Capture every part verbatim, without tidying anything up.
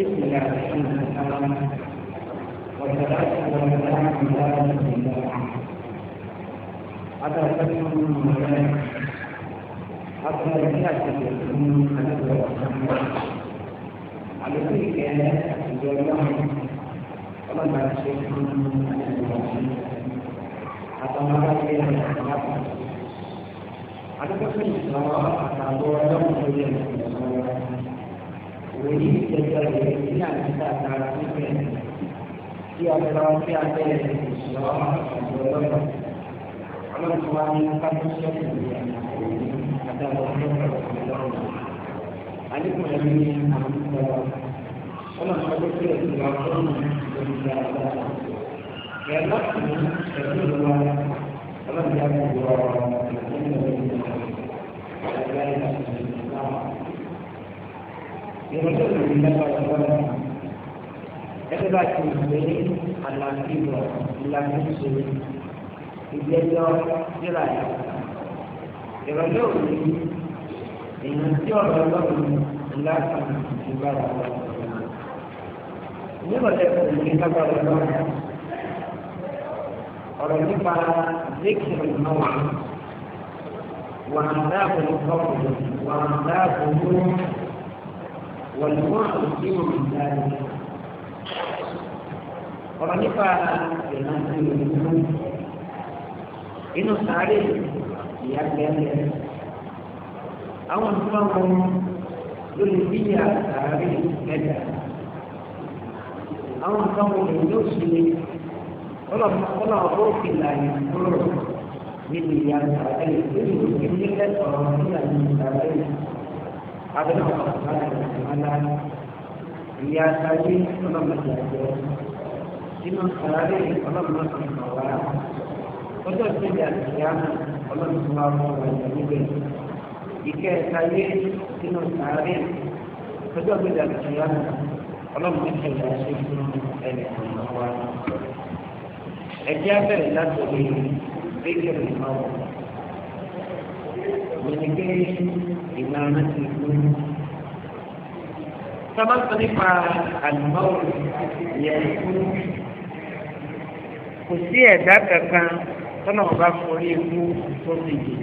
بسم الله الرحمن الرحيم والصلاة والسلام على رسول الله هذا سبب من أكثر الناس يقولون أنه على كل كان يقولون وما ما يشركون atau malah dia apa? Ada kesan bahwa atau orang yang ini jadi ini kita akan mungkin dia orang yang ada orang orang orang yang akan ada orang ada pun ini orang orang yang orang ya Allah kedua Allah jaga dua yang itu mendapat apa itu lagi ini Allah itu Allah itu dia jelas yang itu ini itu Allah Allah ibadah ini berarti kita kalau orang ini para zikir al-mawad wa adab al-qawl wa adab al-nur wal mu'min min dhalik orang ini para yang ini sari yang dia awal kamu dulu dia sari kerja awal kamu dulu sini Kalau kalau aku pilih dulu, ini yang saya itu ini kan orang yang saya ada orang mana dia tadi kalau macam ini saya kalau macam orang kalau tidak yang kalau semua orang ini jika saya ini saya kalau tidak yang kalau macam saya ini orang ẹjẹ́ bẹ̀rẹ̀ láti rí bíkẹ̀rẹ̀ ìmáwọ̀ gbẹ̀nìkẹ́ ìlànà ti fún sábàtọ̀ nípa àlùmáwọ̀ yẹ fún kò sí ẹ̀dá kankan tọ́nà ọba forí ikú tó ti jì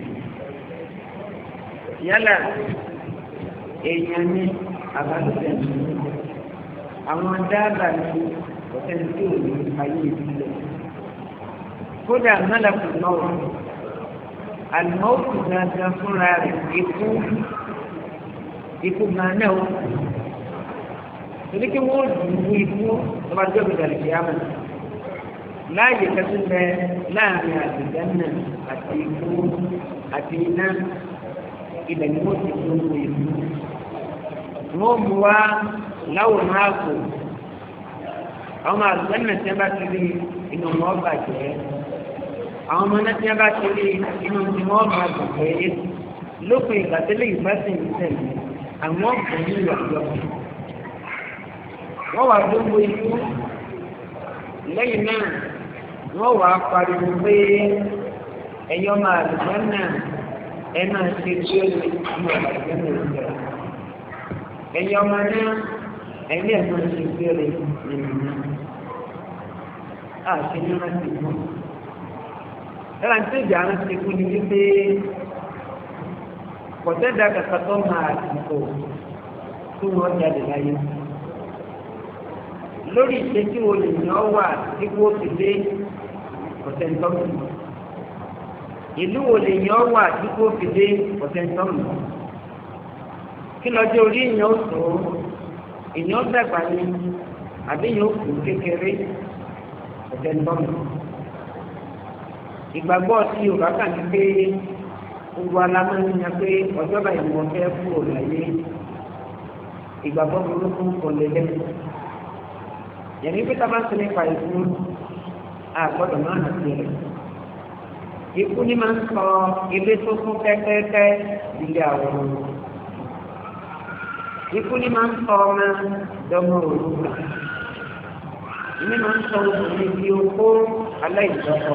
yálà èèyàn ní àbálùfẹ́ ní àwọn dábàá ní ọ̀sẹ̀ tí ò ní ayé ìbílẹ̀ kódà mẹ́lẹ̀kùn náà àlùmọ́ọ̀kù gangan fúnra rẹ̀ ikú ikú gan náà ó torí kí wọ́n dùn ún ikú tó bá jọ́ gbèdà lè yá mọ̀ láàyè kẹsí bẹ láàrin àtìgánná àti ikú àti iná ilẹ̀ ni wọ́n ti dùn ún ikú wọ́n mú wa láwòrán àpò àwọn àtìgánná tí wọ́n bá ti rí inú wọn bàjẹ́ àwọn ọmọ náà tí wọ́n bá ti rí inú tí wọ́n máa dùn pé lópin ìgbà tẹ́lẹ̀ ìbáṣẹ̀ ìṣẹ̀lẹ̀ àwọn ọ̀gbìn ní ìyàgbọ́ wọ́n wà dóńgbò ikú lẹ́yìn náà wọ́n wà pariwo pé ẹ̀yọ́ máa lùgbọ́ náà ẹ máa ṣe tí ó lè mú ọ̀gbìn náà ìjọba ẹ̀yọ́ máa náà ẹ̀yìn ẹ̀ máa ṣe tí ó lè nínú náà àti ní wọ́n ti mú. Ẹ̀rọ àti ìjà ń ti kú ní wípé kọ̀tẹ́dà kàkà tó máa dìbò tó wọ́n jáde láyé. Lórí ìṣe tí wo lè yàn wà tí kò fi dé kọ̀tẹ́ntọ́mù. Ìlú wo lè yàn wà tí kò fi dé kọ̀tẹ́ntọ́mù. Kí lọ́jọ́ orí ìyàn tó ìyàn dàgbà ní àbí ìyàn kù kékeré. Ọ̀tẹ̀ntọ́nù. Ìgbàgbọ́ tí Yorùbá kà ní pé gbogbo alámọ́nìyàn pé ọjọ́ báyìí ni wọ́n fẹ́ kúrò láyé ìgbàgbọ́ burúkú kò lè lẹ́nu. Yẹ̀mí pé tábà sí nípa ikú àgbọ̀dọ̀ máa nà sí rẹ̀. Ikú ní máa ń sọ ilé tó kún kẹ́kẹ́kẹ́ ilé àwòrán. Ikú ní máa ń sọ ọmọ dọ́mọ òrùka. Ìní máa ń sọ obìnrin bí okó aláìjọpọ̀.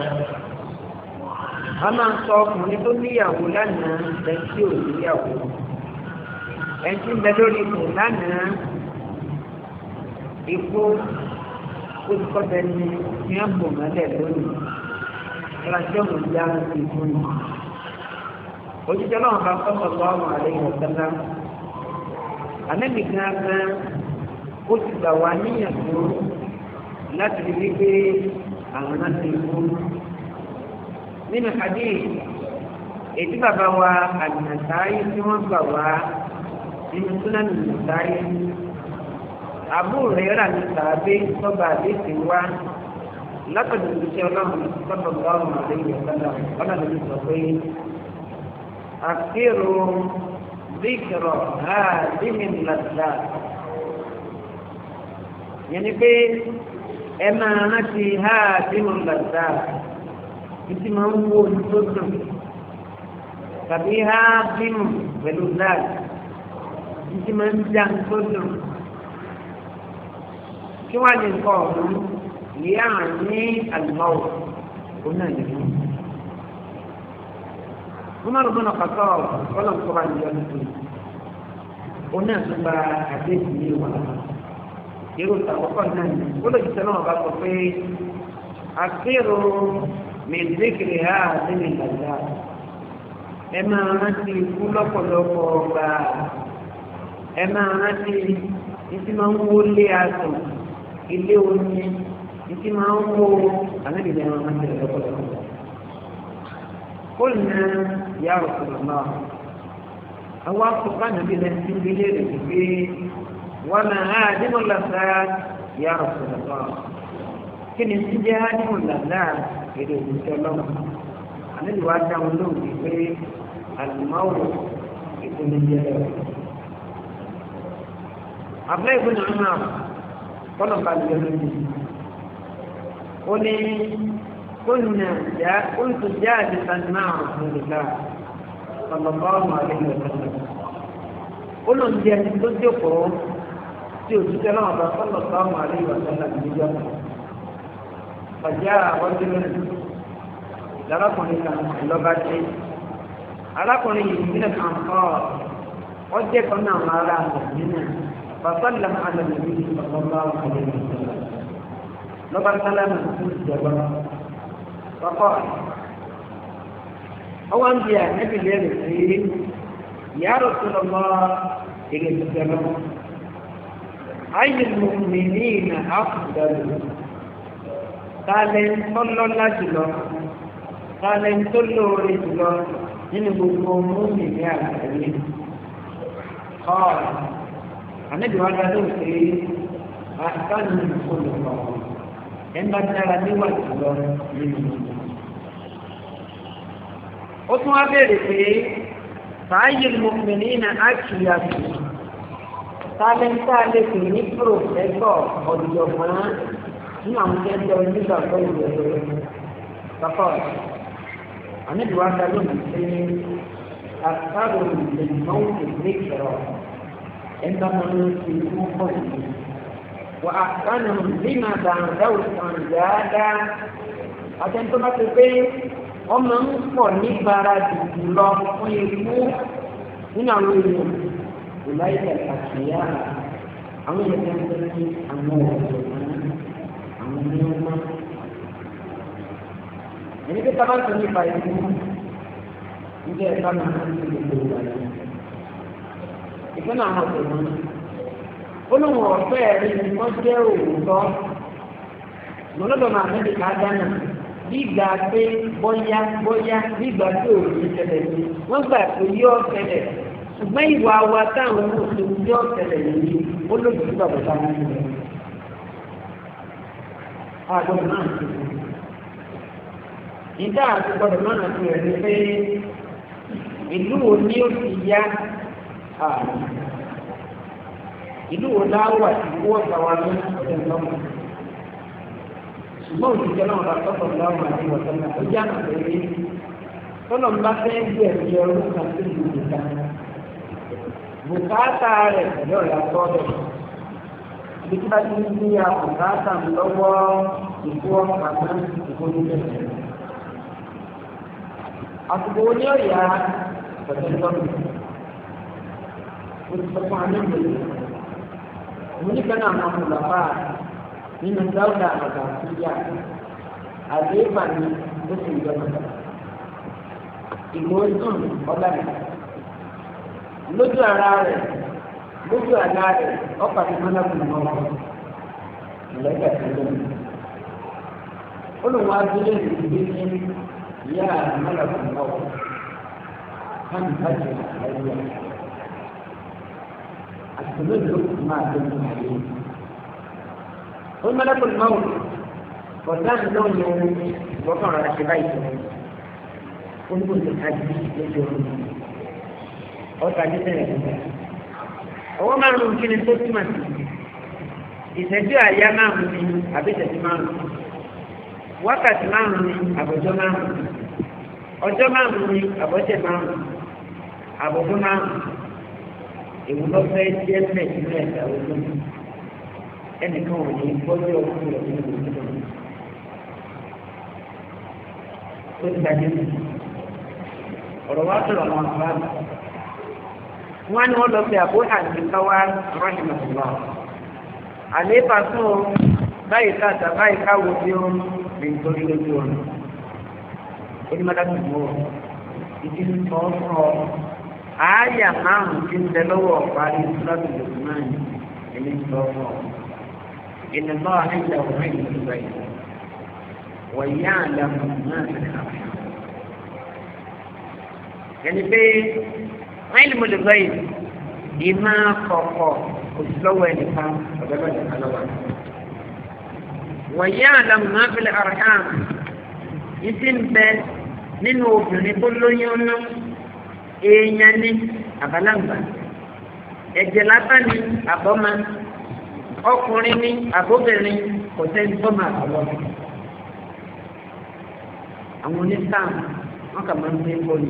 A máa ń sọ ọkùnrin tó níyàwó lánàá lẹ́yìn tí ò níyàwó. Ẹni tí ń bẹ lórí ipò lánàá ikú olùkọ́tẹ́ ní ní àbò mọ́lẹ̀ lónìí ìrìnàjò ìjà ti fún mi. òjijì náà bá kọ́kọ́ lọ́wọ́ àlejò ọ̀sánná àmẹ́bí gángan ó ti gbà wá níyànjú láti rí wípé àwọn náà ti kú. nínú hadith ètí bàbá wa àdìnàsáyé tí wọ́n gbà wá nínú súnámì nàsáyé àbúrò rẹ̀ rà ní sàábé tọ́ba àdéhùn wá látọ̀dọ̀ ìṣẹ́ ọlọ́run tọ́ba ọlọ́run àdéhùn ọ̀sánná ọlọ́run sọ pé àkérò bíkìrọ̀ àdéhùn làdá yẹn ni pé ẹ máa rántí àdéhùn làdá títí máa ń wo ohun tó dùn tàbí ha bímù pẹ̀lú láàrín títí máa ń já tó dùn. kí wàá ní nǹkan ọ̀hún ìyá ní àlùmáwò ó náà lè fún un. wọ́n máa ń gbọ́nà pàtó ọlọ́run tó bá ń yọ nítorí ó náà tó gba àdéhùn ní ìwà irú ìtàkọ́kọ́ náà ní ó lè jẹ́ náà bá sọ pé àkérò mèdékèrè ha àdéhùn ìgbàgbà ẹ máa rántí ikú lọ́pọ̀lọpọ̀ ọgbà ẹ máa rántí ìtí máa ń wó lé aṣọ ilé omi ìtí máa ń wó ànábìlẹ̀ máa ń tẹ̀lé lọ́pọ̀lọpọ̀. قلنا يا رسول الله àwọn akọ̀kọ̀ ànábìlẹ̀ ti ń bilé rẹ̀ pé wọ́n máa há àdínú lọ́sà ya Rasulullah kí ni ti jẹ́ àdínú lọ́sà èdè òṣìṣẹ́ lọ́wọ́ ànábì wa dáhùn lóhùn pé àlùmáwò ìpínlẹ̀ jẹ́ rẹ̀. abúlé ìpínlẹ̀ náà kọ́nà bá lè lórí ó ní كنا جاء كنت جالسا مع رسول الله صلى الله عليه وسلم قلنا جالس تصدقوا tí òṣìṣẹ́ náà bá sọ́lọ̀ sáwọn àríwá sọ́lá ìjọba ọjà ọdún lárákùnrin kan lọ́ba dé arákùnrin yìí nílẹ̀ kan kọ́ ọjẹ́ kan náà máa ra àmọ̀sínà fàṣọ́lá àlọ́lẹ̀ yìí sọ́lọ́ àríwá sọ́lá lọ́ba sálámà fún ìjọba kọ́kọ́ ọwọ́ ń bí ànábì lẹ́rù sí ya Rasulullah èrè ìjọba ayé mu'minina afdalu tálẹ̀ ń tọ́lọ́lá jùlọ tálẹ̀ ń tó lóore jùlọ nínú gbogbo mọ́mí ní àgbáyé kọ́ ànábì wọn dá lóhùn pé àtàlù olùkọ́ ẹ̀ ń bá dára níwà jùlọ nínú ó tún wá béèrè pé fàáyé mu'minina akiyatu tálẹ́ńtà lè pè ní pòròfẹ́sọ̀ ọ̀dùjọ̀gbọ́n nínú àwọn jẹ́jẹ́ onígbàgbọ́ ìrẹ̀lẹ̀ kọ́kọ́ àníbíwá dá lónìí pé àtàrò ìlẹ̀mọ́ ìgbékẹ̀rọ̀ ẹ̀ńtà máa ń fi fún pọ̀jù wà àtàrò bímọ dàǹdáwò kan dáadáa àtẹ̀ntọ́ bá ti pé ọmọ ń pọ̀ nígbàrá dùdù lọ fún ikú nínú àwọn èèyàn ìláyé àṣìyá àwọn èèyàn tó ń ní àwọn ọ̀dọ́ àwọn onímọ̀. ẹni pé tábà tó nípa ikú níjẹ́ ẹ̀ka náà ń fi gbogbo ìgbà yẹn. ìfẹ́ náà wọ́n tẹ̀wọ́n ní. olóhùn ọ̀fẹ́ rí ni wọ́n jẹ́ òwúrọ̀ lọ́lọ́dọ̀ máa ní ìka dáná gbígbà pé bóyá bóyá gbígbà tí ò ní ṣẹlẹ̀ sí wọ́n gbà pé yóò ṣẹlẹ̀ ṣùgbọ́n ìwà wa táwọn mùsùlùmí yóò ṣẹlẹ̀ yìí ó lòdì sí bàbá táwọn mùsùlùmí. àgbọ̀dọ̀ náà ti kú. ìdá àti gbọ́dọ̀ náà ti rẹ̀ ní pé ìlú wo ni ó ti yá ààrùn ìlú wo láwà tí wọ́n gbà wá ní ọ̀dẹ̀ lọ́mọ. ṣùgbọ́n òṣìṣẹ́ náà bá tọ́kọ̀ láwọn àti wọ̀tọ́nà ó já nà pé tọ́lọ̀ ń bá fẹ́ gbẹ̀rẹ̀ ọdún kan sí ìlú nìkan bùkátà rẹ̀ yóò yà sọ́dọ̀ ibi tí bá ti ń bí ya bùkátà lọ́wọ́ ìkú ọ̀pá náà ìkó nílẹ̀ àsìkò ní ọ̀yà pẹ̀lú lọ́nà ó ti sọ fún anígbèlè mo ní kan náà àwọn ọlọ́pàá nínú dáúdà àgbà síyá àgbéfà ni ó sì jọba ìgbò dùn ọba rẹ̀ lójú ara rẹ̀ lójú àlá rẹ̀ ọ̀pá ti mọ́nà fún ọmọ ìlẹ́gbẹ̀ tó lónìí. olùwà abúlé ìdílé ní ìyá mọ́nà fún ọmọ wọn ìbájú àlàyé àtúntò ló máa tó ní àyè. ó mọ́nà fún ọmọ ọ̀dà náà ní ohun ìgbọ́kàn rẹ̀ ṣe báyìí ó ní kò ní ká jí lójú oorun ọ̀tá ní sẹ́yìn ẹ̀dá. ọwọ́ márùn-ún kí ni tó túmọ̀ sí ìṣẹ́jú àyá márùn-ún ni àbí ìṣẹ́jú márùn-ún wákàtí márùn-ún ni àbọ̀jọ́ márùn-ún ọjọ́ márùn-ún ni àbọ̀jẹ́ márùn-ún àbọ̀jọ́ márùn-ún èwo ló fẹ́ jẹ́ mẹ́ẹ̀ nínú ẹ̀dá ogun ẹnìkan ò ní gbọ́dọ̀ ọkùnrin rẹ̀ nínú ìlú tó ti dájú ọ̀rọ̀ wá sọ̀rọ̀ àwọn àbáàbò wọ́n ní wọ́n lọ sí àbúrò àti káwá rọ́ṣìmọ̀tìmọ̀ àlééfà fún o báyìí káàtà báyìí káwò bí ó ń rìn torí lójú ọ̀nà onímọ̀dájú mọ́ ìdí ń sọ fún ọ àáyà márùn-ún tí ń bẹ lọ́wọ́ parí sọ́dọ̀ lòdì náà ẹni ń sọ fún ọ ìnàbọ̀ àìjà òun ìlú ìgbà yìí wọ̀nyí àlàmù náà ti kà ẹni pé wọ́n lè mọ̀lẹ́ báyìí ìmọ̀ kọ̀ọ̀kọ̀ òṣìlọ́wọ́ ẹnìkan ọ̀dọ́dọ̀ ẹnìkan lọ́wọ́. wọ̀nyí àlàmù náà fi lè àrùkàn ìsì ń bẹ nínú obìnrin tó lóyún ná èèyàn ní àbálàǹgbà ẹ̀jẹ̀ lábá ní àbọ́mà ọkùnrin ní àbóbìnrin kò sẹ́ni tó máa bọ̀ àwọn onísàm wọn kà máa ń gbé bọ́ọ̀lù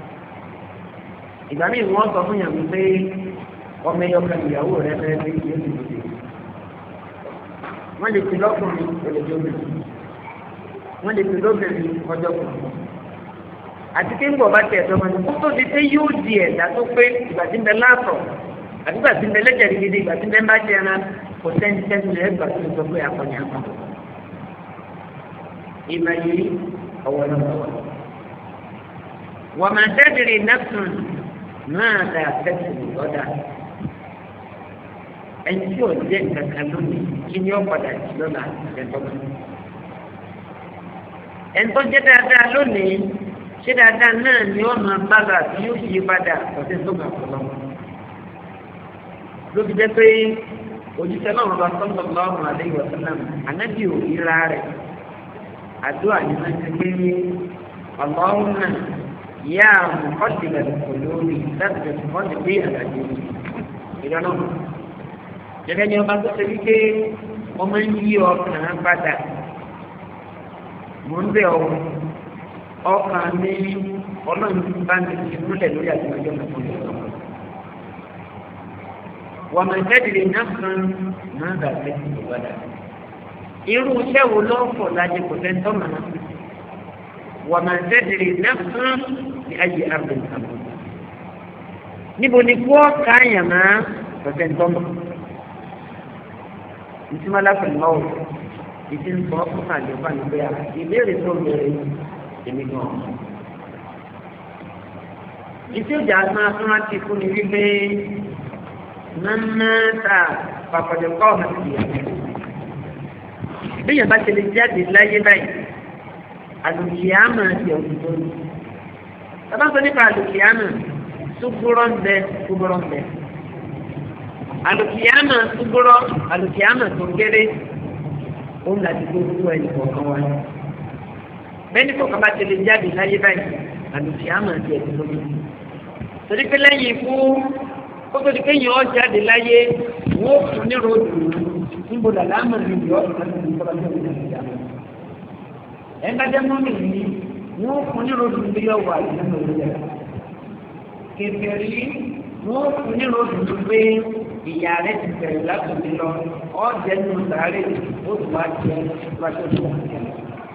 ìgbà míì wọ́n sọ fún yàn wípé ọmọ ẹyọ kan ìyàwó rẹ fẹ́ẹ́ fi yóò ti dìde wọ́n lè fi lọ́kùnrin ọ̀lẹ́jọ́ obìnrin wọ́n lè fi lóbìnrin ọjọ́ kan àti pé ń bọ̀ bá tẹ̀ ẹ̀dọ́ wọn kó tó di pé yóò di ẹ̀dá tó pé ìgbà tí ń bẹ láàtọ̀ àti ìgbà tí ń bẹ lẹ́jẹ̀ gidi ìgbà tí ń bẹ ń bá jẹ ẹran kò sẹ́ni sẹ́ni rẹ̀ gbà tó ń sọ pé akọni àpá ìmọ̀ yìí ọwọ́ lọ́wọ́ wọ́n máa tẹ́tìrì nẹ́fùn máa dà tẹ́tìrì lọ́dà ẹni tí ò jẹ́ nǹkan kan lónìí kí ni ó padà jù lọ́la ẹ̀dọ́gbọ̀n ẹni tó jẹ́ dáadáa lónìí ṣé dáadáa náà ni ó máa bára tí yóò yí padà ọ̀sẹ̀ tó gbà fún lọ́wọ́ ló fi jẹ́ pé òjíṣẹ́ náà bá sọ́ńtọ̀ lọ́rùn àlẹ́yìn wọ̀sánàm ànábì ò ríra rẹ̀ àdúrà ní wọ́n ti gbé ọlọ́run náà yá mọ̀kọ́dìlẹ̀ kò lórí láti fi mọ́tì gbé àgbàdo ìdáná gẹ́gẹ́ ní ọba tó ṣe wípé wọ́n máa ń yí ọkàn padà mò ń bẹ̀ ọ́ ọkàn ní ọlọ́run bá ń ti múlẹ̀ lórí àtìmọ́jọ́ mọ́tò wọ́n máa ń tẹ́tìlẹ̀ náà kan máa ń bà tẹ́tìlẹ̀ ìwádà irú iṣẹ́ wo ló ń fò láti kò tẹ́ tọ́mọ̀ náà wọ́n máa ń tẹ́tìlẹ̀ náà kan ní ayé àrùn ìkàmù níbo ni kó káyàn máa kò tẹ́ tọ́mọ̀ ìtumọ̀ lápẹ̀lú náà ìdí ń sọ fún àjọpá nígbà ìbéèrè tó bẹ̀rẹ̀ èmi gan. ìṣe ìjà máa tún láti fún mi wípé mọ́mọ́ta pàpàdé kọ́ ọ̀nà ìyàwó. bí yàrá ti lè jáde láyé báyìí àlùkìyámà ti ọ̀dùn tó ní. bàbá sọ nípa àlùkìyámà ṣùgbọ́rọ̀ ń bẹ ṣùgbọ́rọ̀ ń bẹ. àlùkìyámà ṣùgbọ́rọ̀ àlùkìyámà tó kéré òun láti tó fún ẹnì kọ̀ọ̀kan wá. bẹ́ẹ̀ni kọ̀ọ̀kan bá ti lè jáde láyé báyìí àlùkìyámà ti ẹ̀dùn tó ní. torí pé lẹ́yìn ikú ó tó di kéèyàn ọ́ jáde láyé wọ́n fún ní ròdù níbo làlá mọ̀ ní ìyọ́ ìtọ́jú ìjọba tó ń bá ẹ̀ bá jẹ́ mọ́mì ní wọ́n fún ní ròdù ní yọ̀ wà nínú ìlú kẹfẹ́rí wọ́n fún ní ròdù ní pé ìyá rẹ̀ ti bẹ̀rẹ̀ látòdì lọ ọ́ jẹ́ nínú sàárè ó tún wá jẹ́ wájú tó wà jẹ́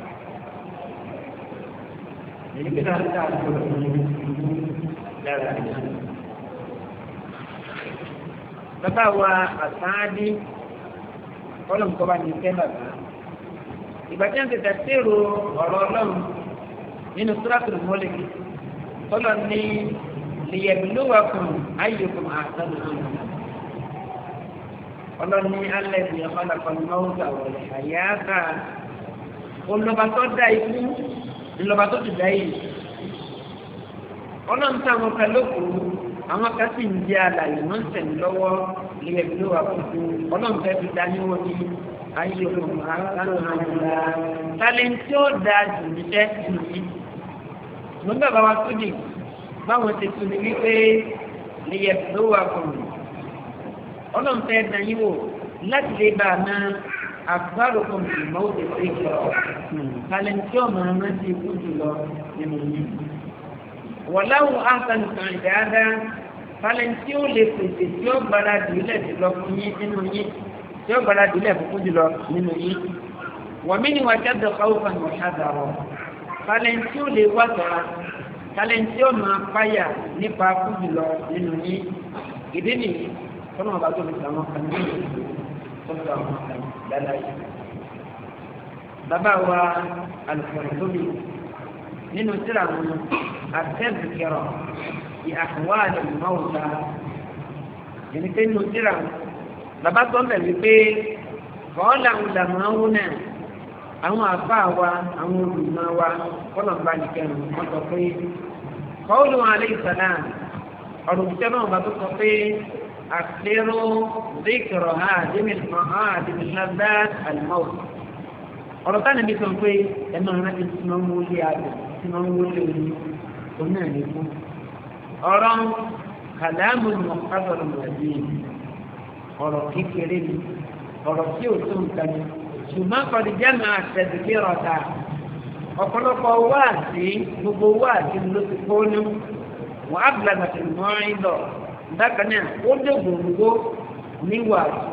èyí kí náà dáa tó lọ sí lára ìyá bàbá wa àsáádé ọlọ́nkọ́ bá ní kẹ́ bàbá ìgbà tí wọ́n ti tẹ̀síìrò ọ̀rọ̀ ọlọ́run nínú Suratul Mulk tọ́lọ̀ ní liyabluwakum ayyukum ahsanu amala ọlọ́ni alladhi khalaqal mawta wal hayata olùlọ́ba tó dá ikú olùlọ́ba tó ti dá yìí ọlọ́run tí àwọn kan lóko àwọn kan sì ń jẹ́ àlàyé wọ́n ń tẹ̀lé lọ́wọ́ liyabluwakum ọlọ́run fẹ́ fi dání wọ́n ní ayyukum ahsanu amala tálẹ́ntì ó dáa jù níṣẹ́ nínú yìí mo ń bàbá wa tó dì báwọn ti tún ní wípé liyabluwakum ọlọ́run fẹ́ dán yín wò láti lè bá a máa àgbáròkùn ìmọ̀ òde sí ìjọ tálẹ́ntì ọmọ ọmọ ti kú jùlọ nínú yìí wọ̀láwù áńsánìkan ìdáadáa tálẹ́ntì ó lè pèsè tí ó gbára dùlẹ̀ jùlọ fún yín nínú yín tí ó gbára dùlẹ̀ fún jùlọ nínú yín wọ̀mí ni wàá jáde káwọ́fà ní ọ̀ṣádàrọ̀ tálẹ́ntì ó lè wá sọ̀ra tálẹ́ntì ó máa fáyà nípa kú jùlọ nínú yín ìdí nìyí tọ́nà ọba tó fi sàwọn kan ní ìlú tó fi àwọn kan dáadáa yìí. bàbá wa alùpùpù tóbi nínú tíra wọn àtẹ́bùkẹ́rọ̀ ìhàwá àdàlùmọ́ọ̀ta ẹni pé nínú tíra bàbá tó ń bẹ̀ wípé kọ́ọ̀lá ńlàmọ́wó náà àwọn àbá wa àwọn olùmọ̀ wa kọ́nà bá nìkẹ́rù wọ́n sọ pé kọ́ọ̀lù alẹ́ ìsàlá ọ̀rọ̀ òṣìṣẹ́ náà bá tó sọ pé أكثروا ذكر هذه هذه اللذات الموت ọ̀rọ̀ táwọn ẹbí sọ pé ẹnu ọ̀rọ̀ láti tí wọ́n ń wọlé àgbẹ̀ tí wọ́n ń wọlé orí òun náà ní fún ọ̀rọ̀ kàdáàmù ní ọ̀pábọ̀rọ̀ mọ̀lẹ́bí ọ̀rọ̀ kékeré ni ọ̀rọ̀ tí ò tó nǹkan ni ṣùgbọ́n kọ́díjà máa tẹ̀síkí rọ̀ta ọ̀pọ̀lọpọ̀ wáàsí gbogbo wáàsí ló ti kó ní wọ́n á bìlà gbàtẹ̀ mọ́ ẹ́ lọ bákan náà ó dé gbòǹgbò ní wàásù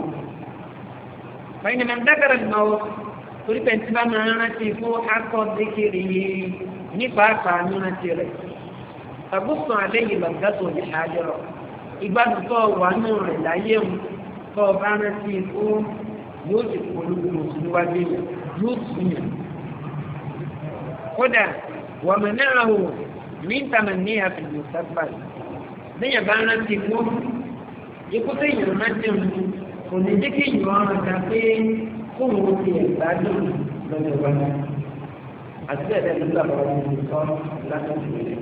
fàyínà máa ń dákàrà ní ọwọ́ torí pẹ̀ntì bá máa ń rántí fún akọ dékèrè yìí nípa àpàánú rántí rẹ̀ àbúsùn àléyìn lọ́gàtò ní àjọrọ̀ ìgbádùn tó wà nù rẹ̀ láyé mu tó bá rántí fún yóò ti polówó níwájú yóò tún yàn kódà wàmẹ̀ náà wò ní tàmánì àfihàn sábàlì lẹ́yìn bá rántí fún ikú tẹ̀yìn rántí mu kò ní jẹ́ kí ìyọ̀ ọ̀rọ̀ ta pé kó wo ti ẹ̀gbá dùn lọ́nà ìwádìí àti ẹ̀dẹ́ nígbà bá wọn ti sọ lásán ìwé.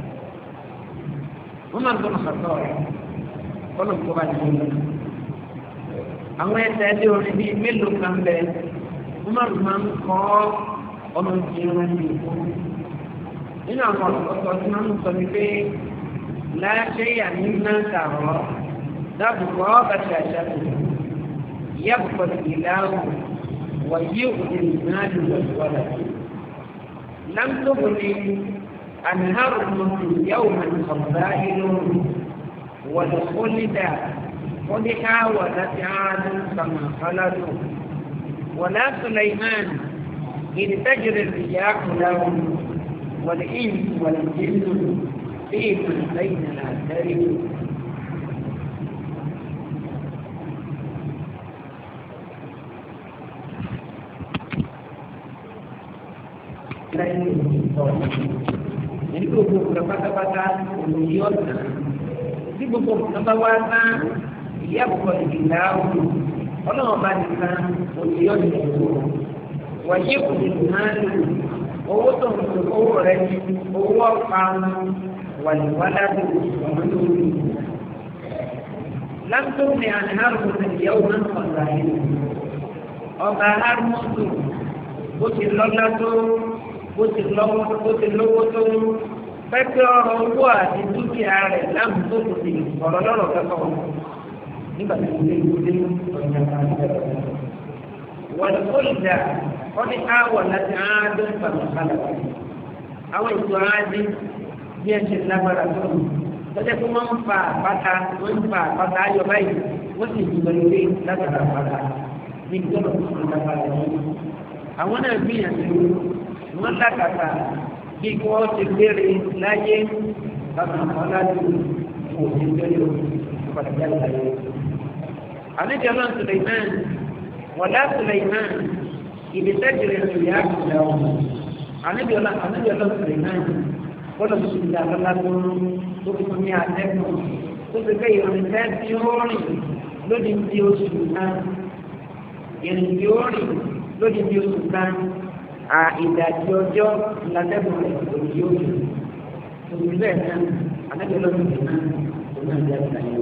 wọ́n máa ń gbọ́n sọ̀tọ̀ rẹ̀ kọ́nà kó bá ti lọ. àwọn ẹsẹ̀ ẹdí orin bíi mélòó kan bẹ wọ́n máa ń kọ́ ọmọ ìjìnlẹ̀ rántí fún. nínú àwọn ọ̀sọ̀ tí wọ́n ń sọ ní pé لا شيء مما ترى تبقى بشاشته يبقى الإله ويؤذي المال والولد لم تغني أنهار المسلم يوما خبائل والخلد قد حاولت عاد كما خلدوا ولا سليمان إذ تجري الرياح لهم والإنس والجن فيه بين الآثارين Jadi gbogbo nǹkan pátápátá òmìnirí ọ̀nà tí gbogbo nǹkan bá wá ná ìyá àbùkọ ìdìlá òun ọlọ́run bá nìkan òmìnirí ọ̀nà ìlú wàyí òmìnirí náà lò owó tó ń sọ owó rẹ ní owó ọ̀pá والولد ومنه لم تغن عنهم يوما قلائل ọba harmusu bó ti lọ́lá tó bó ti lọ́wọ́ bó ti lówó tó pẹ́pẹ́ ọrọ̀ owó àti dúkìá rẹ̀ láàmú tó kò sí ọ̀rọ̀ lọ́rọ̀ kẹ́kọ̀ọ́ nígbà tí ó lé ìwé ọ̀nà àti wọ́n kó ìjà wọ́n ní káwọ̀ láti áádọ́ ìpàdé àwọn ètò áádé bí ẹ ṣe lágbára tó lọ́jọ́ pé wọ́n ń fa àpáta wọ́n ń fa àpáta ayọ̀ báyìí wọ́n sì ju lórí lágbára àpáta ní ìjọba tó ń lágbára yìí. àwọn náà gbìyànjú wọ́n lákàtà bí kí wọ́n ti gbére láyé bàbá àwọn aládùn kò ti gbére pàtàkì àgbáyé. àníbi ọlọ́run Suleiman wọ̀lá Suleiman ìdíjẹ́jìrì ìyá àkùdà ọ̀hún àníbi ọlọ́run Suleiman gbọ́dọ̀ tó ti dà lọ́la tó tó fi ní àtẹ́kùn tó ti fẹ́ ìròyìn fẹ́ tí ó rìn lódì tí oṣù náà ìrìn tí ó rìn lódì tí oṣù náà à ìdajì ọjọ́ ìlàtẹ́kùn rẹ̀ lórí yóò rìn òṣù bẹ́ẹ̀ náà àníbi ọlọ́run Suleiman tó náà jẹ́ àtàyè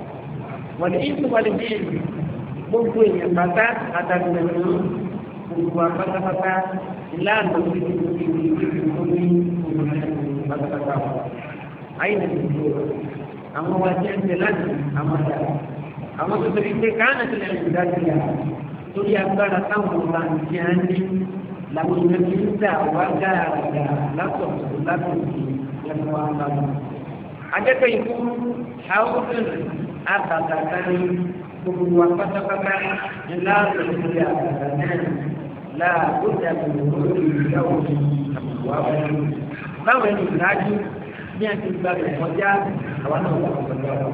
wọ́n ní ìtúwọ́lẹ̀ bíi gbogbo èèyàn pátá àtàgbẹ̀rún gbogbo apátápátá ìlànà òfin tó ti di ìdíje ní ìlú pátápátá ayé ní ìdíje àwọn wa jẹ́ ń tẹ láti àwọn ọ̀dà àwọn tó tóbi pé káàná tó lẹ́nu ìdájọ́ yà torí agbára táwọn ọba ń jẹ́ á ní làwọn èèyàn ti ń dà wá dáadáa látọ̀tọ̀ látọ̀tọ̀ lẹ́nu wa ń bá wọn. adẹ́pẹ́ ikú àwọn obìnrin àtàtàkà ní gbogbo wa pátápátá ní láàrín ìdílé àtàtà náà láàbùdà gbogbo lórí ìyàwó àbùwá wọn. báwo ni ìdájú ní àti gbàgbé kọjá àwọn náà wà kọjá wọn.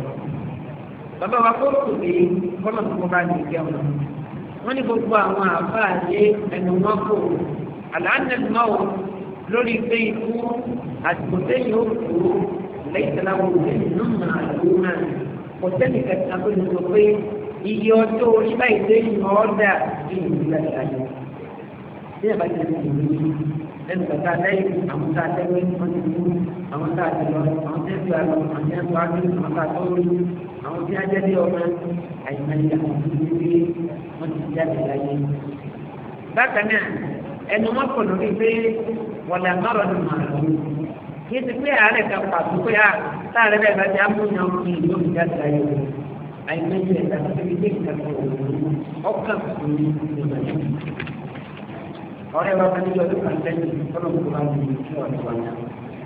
bàbá wa kó kò dé kọ́nà tó kọ́ bá ní ìjẹ́ wọn. wọ́n ní gbogbo àwọn àfáàyè ẹnu wọn kò àlàánẹ̀ náà lórí pé ikú àtìkò tẹ́yìn ó kú lẹ́yìn tẹ́lá wọn ò lẹ́yìn náà máa lò náà. kò sẹ́ni kẹta tó ní sọ pé iye ọjọ́ orí báyìí lẹ́yìn ọ̀ọ́dà ní ìlú ìlànà bí ẹ bá ti di ìlú lẹ́nu kàtà lẹ́yìn àwọn tá a tẹ́wé wọ́n ti kú àwọn tá a ti lọ àwọn tí a ti lọ àwọn tí a ti wá ní àwọn tá a tó rí àwọn tí a jẹ́ bí ọmọ àyìnbáyé àwọn tí a ti wọ́n ti jáde láyé. bákan náà ẹnu wọn kò lórí pé wọ́n lè má rọ̀dùn màálù kí ti pé àárẹ̀ kan pàtó pé à táàrẹ̀ bẹ́ẹ̀ bá ti á múnyàn fún ìlú ìjáde láyé o àyìnbáyé ẹ̀dá tó ti dé ìkàkọ̀ ọkàn fún ìgbà yẹn. ọ̀rẹ́ wa kan níjọ́ tó kàn lẹ́yìn tọ́lọ̀ tó bá di ìṣú ọ̀dọ̀ wa náà.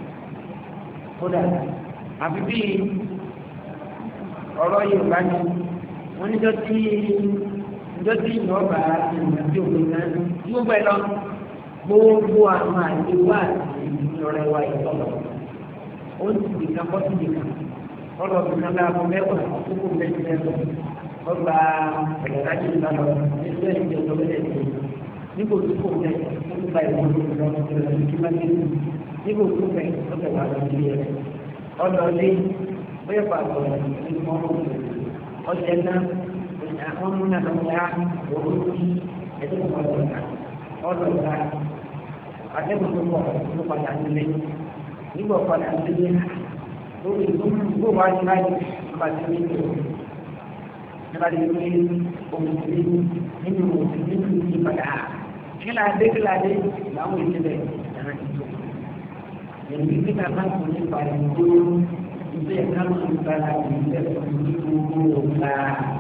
kódà àfi bí ọ̀rọ̀ Yorùbá ni wọ́n níjọ́ tí níjọ́ tí ìyọ̀ọ̀bà ìrìnà tí òun náà tí ó bẹ̀ lọ gbogbo àwọn àdéhùn àti ìrọ̀rẹ́ wa ìtọ́lọ̀ ó ti di kan bọ́ sí ìkan ọ̀rọ̀ mi náà láàbọ̀ mẹ́wàá àkókò mẹ́rin mẹ́rin ọgbà ẹ̀dájú ìlànà ẹgbẹ́ ìjọba ẹgbẹ́ níbo tó kò fẹ́ ó ti ba ìwọ̀n tó lọ sí ọ̀rọ̀ ìdí máa ń gbé níbo tó fẹ́ ó fẹ́ wà lórí ẹ̀ ọ̀dọ̀ lé bóyá pàtó ní wọ́n mú ọ̀jẹ̀ náà wọ́n mú náà lọ́wọ́ yá owó tí ẹ̀jẹ̀ kò wọ́n lọ́ta ọ̀dọ̀ ìta àtẹ̀kùn tó pọ̀ tó padà nílé nígbà padà nílé lórí ìgbó wa ní láyé nígbà tí ó ní ìlú nígbà tí ó ní ohun tí nínú òfin nínú ìpadà kíláàdé kíláàdé làwọn ìṣẹ̀lẹ̀ ìdáná ti tó. Èmi tí ká bá tún nípa ìgbó ilé ẹ̀ka ló ń bá láti ilé ẹ̀kọ́ ní gbogbo ọ̀gá.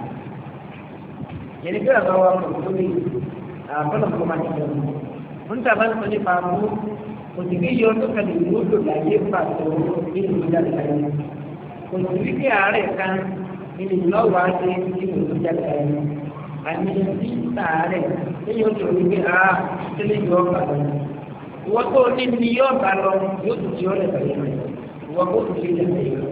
Yẹ̀nì bí ọ̀gá wa kò tó ní àbọ̀lọ̀ kó máa ti dẹ̀mú. Mo ń tàbá sọ nípa mú òsì bí yọ tó kàlẹ̀ ìlú ó lò láyé pàtó nínú ìjáde láyé. Òsì bí kí àárẹ̀ kan nínú ìlọ́wọ́ á dé nínú ìjáde láyé. Àmì ìdí sàárẹ̀ lẹ́yìn oṣù onígbé a tẹ́lẹ̀ yóò bá lọ. Ìwọ́n tó ní ní yóò bá lọ yóò tún ti ọ̀rẹ́ bẹ̀rẹ̀ rẹ̀. Ìwọ́n kó tún ṣe lẹ́sẹ̀ yìí.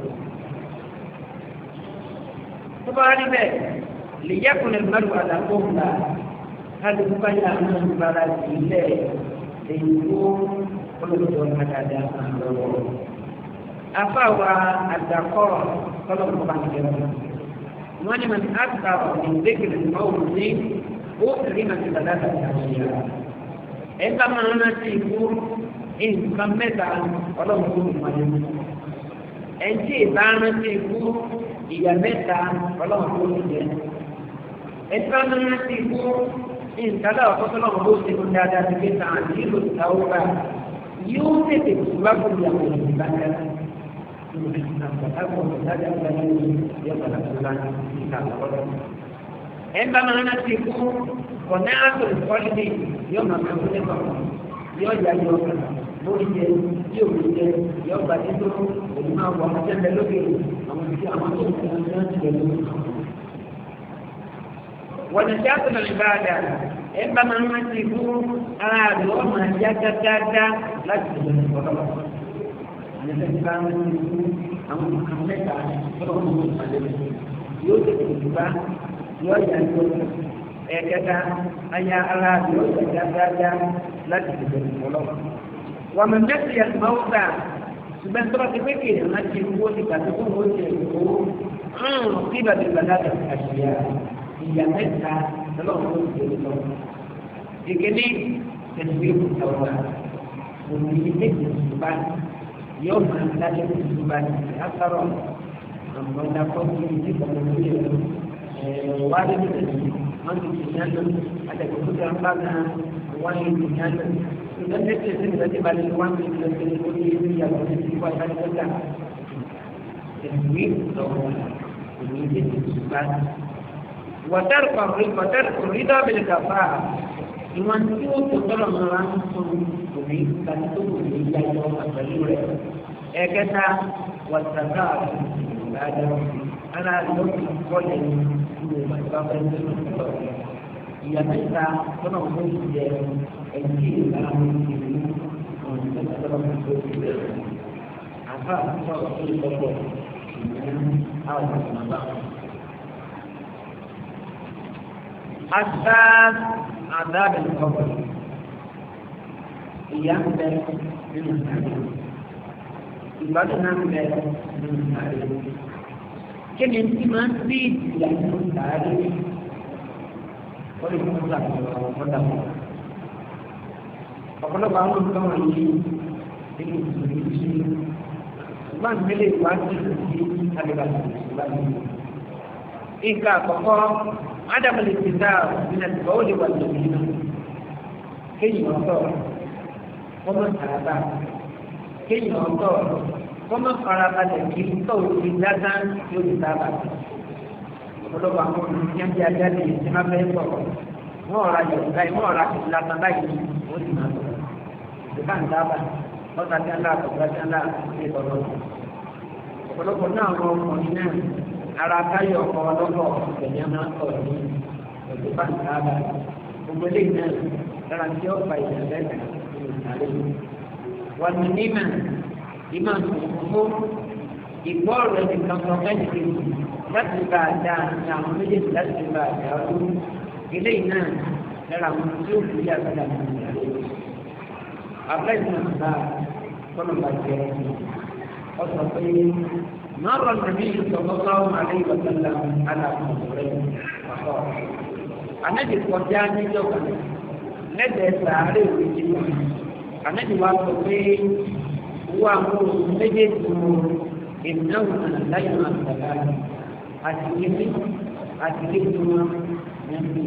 Tó bá rí bẹ́ẹ̀, lè yẹ́kùnrin mẹ́rù àdàkó ńlá káàdì púpá yà ń mú bára sí ilẹ̀ èyí tó olùdó àdàdà lọ́wọ́. Afáwa àdàkọ́ kọ́lọ́mù bá ń jẹun. wọ́n ní man akthara min dhikri al-mawt ukrima bi thalathati ashya'. ẹ̀ka máa ń rántí ikú nǹkan mẹ́ta ọlọ́run tó máa ń mú. ẹ̀ǹtí ìbá rántí ikú ìyá mẹ́ta ọlọ́run tó ń jẹ. ẹ̀ka máa ń rántí ikú nǹkan láwọn kọ́kọ́ lọ́wọ́ bó ṣe ń dáadáa ti gbé tàn àti ìlú ìtawó bá yóò tètè tù bá kó ìyàwó ìgbà kan. Ẹ̀ka máa ń ti kú ọ̀nà àtò ìfọ́lẹ́dì yóò máa máa wọlé bọ̀ yóò yá yọ lórí jẹ yóò rí jẹ yóò bá títí òun máa wọ ọmọ tẹ́lẹ̀ lókè àwọn tí àwọn tó ń fi ọmọ náà ti lè lórí. Wọ́n ti àtúnà ìbáradà ẹ̀ka máa ń ti kú ara rẹ̀ wọ́n máa yá dáadáa láti lè lórí ọ̀dọ́. Nígbà tí wọ́n ń lu àwọn nǹkan mẹ́ta lọ́wọ́ ní ìpàdé yóò tètè dùbá yóò yà tó ẹ̀kẹta aya ara yóò yà dáadáa láti dìbò ìfọlọ́. wà mí mẹ́sì yà máa ń gbà ṣùgbọ́n tó bá ti pé kéèyàn láti owó ti pàṣẹ fún owó ti ẹ̀kọ́ kí ìbàdí ìbàdí àṣìyà ìyá mẹ́ta lọ́wọ́ tó ti lọ. ìkíní tẹ̀síwé ìtàwọn òní méjì ìṣùgbà yóò máa ń dájọ́ ìṣùgbà àtàrọ̀ àmọ́ ìdàpọ̀ ní ìdí ìbàdí ìbàdí wáyé ní tẹ̀síwé wọ́n ti ti yàn lọ àtẹ̀kọ́ tó dáa bá náà wọ́n yé ti yàn lọ. ìgbà tẹ̀síwé sí ìgbà tí balẹ̀ wọ́n ti lọ sí orí ìyàwó ní ti wá ìbàdí tẹ̀síwé ìtàwọn òní méjì ìṣùgbà. وترك وترك الرضا بالكفاءة ìwọ̀n tí ó tó tọ́lọ̀ mọ́ra ń fún òní láti tó kò ní ìyá ìjọ pẹ̀lú rẹ̀. ẹ̀kẹta wàtàkà ìgbàdà ara ló ti kọ́lẹ̀ ní ìwé ìgbà pẹ̀lú ìgbà rẹ̀. ìyá mẹ́ta tọ́lọ̀ mọ́ ìjẹ ẹ̀jí ìlànà ìlú ọ̀nà mẹ́ta tọ́lọ̀ mọ́ ìjẹ àbá àtúntò ìgbàgbọ́ ìlú àwọn àgbà. أسباب عذاب القبر ينبت من الحديث يبدنا من الحديث كم انتمان بيت يعني الحديث ولكن الله وقدم وقال بعضهم كما يجي من ملك واجب هذا الشيء إن كان عدم الاتزاع من القول واليمين كي ينظر ومن هذا كي ينظر ومن قرأ لكي توجد لذا يتابع ọ̀pọ̀lọpọ̀ àwọn ènìyàn jẹ́ ajáde tí máa fẹ́ sọ̀rọ̀ wọ́n ọ̀rọ̀ ayọ̀ báyìí wọ́n ọ̀rọ̀ àti ìlànà báyìí ó sì máa sọ̀rọ̀ ìdíkà ń dábàá lọ́ta tí ń lá àtọ̀gbá tí ń lá àti ìtọ̀rọ̀ ọ̀pọ̀lọpọ̀ náà àwọn ọmọdé náà ara káyọ̀ ọkọ̀ ọlọ́pọ̀ ìgbẹ̀yà máa ń sọ̀rọ̀ ní ọ̀dọ̀ bá ń sáábà gbogbo ilé náà lára tí ó fa ìdàgbẹ́ta ìrìnàlẹ́ wọn ní nímà ìmọ̀ fún ìgbọ́ ọ̀rọ̀ nìkan kan fẹ́ẹ́ nìkan láti bá a dá ní àwọn méjèèjì láti bá a dá ọdún ilé náà lára àwọn tí ó fi àgbàdà ní ìrìnàlẹ́ abẹ́ẹ̀sì náà bá tọ́nà bá jẹ́ ọ̀sọ̀ pé مر النبي صلى الله عليه وسلم على قبرين فقال النبي قدامي جوكا لدى سعري وجهه النبي واقفين هو أمر مجد إنه لا يمثلان أتكلم أتكلم نبي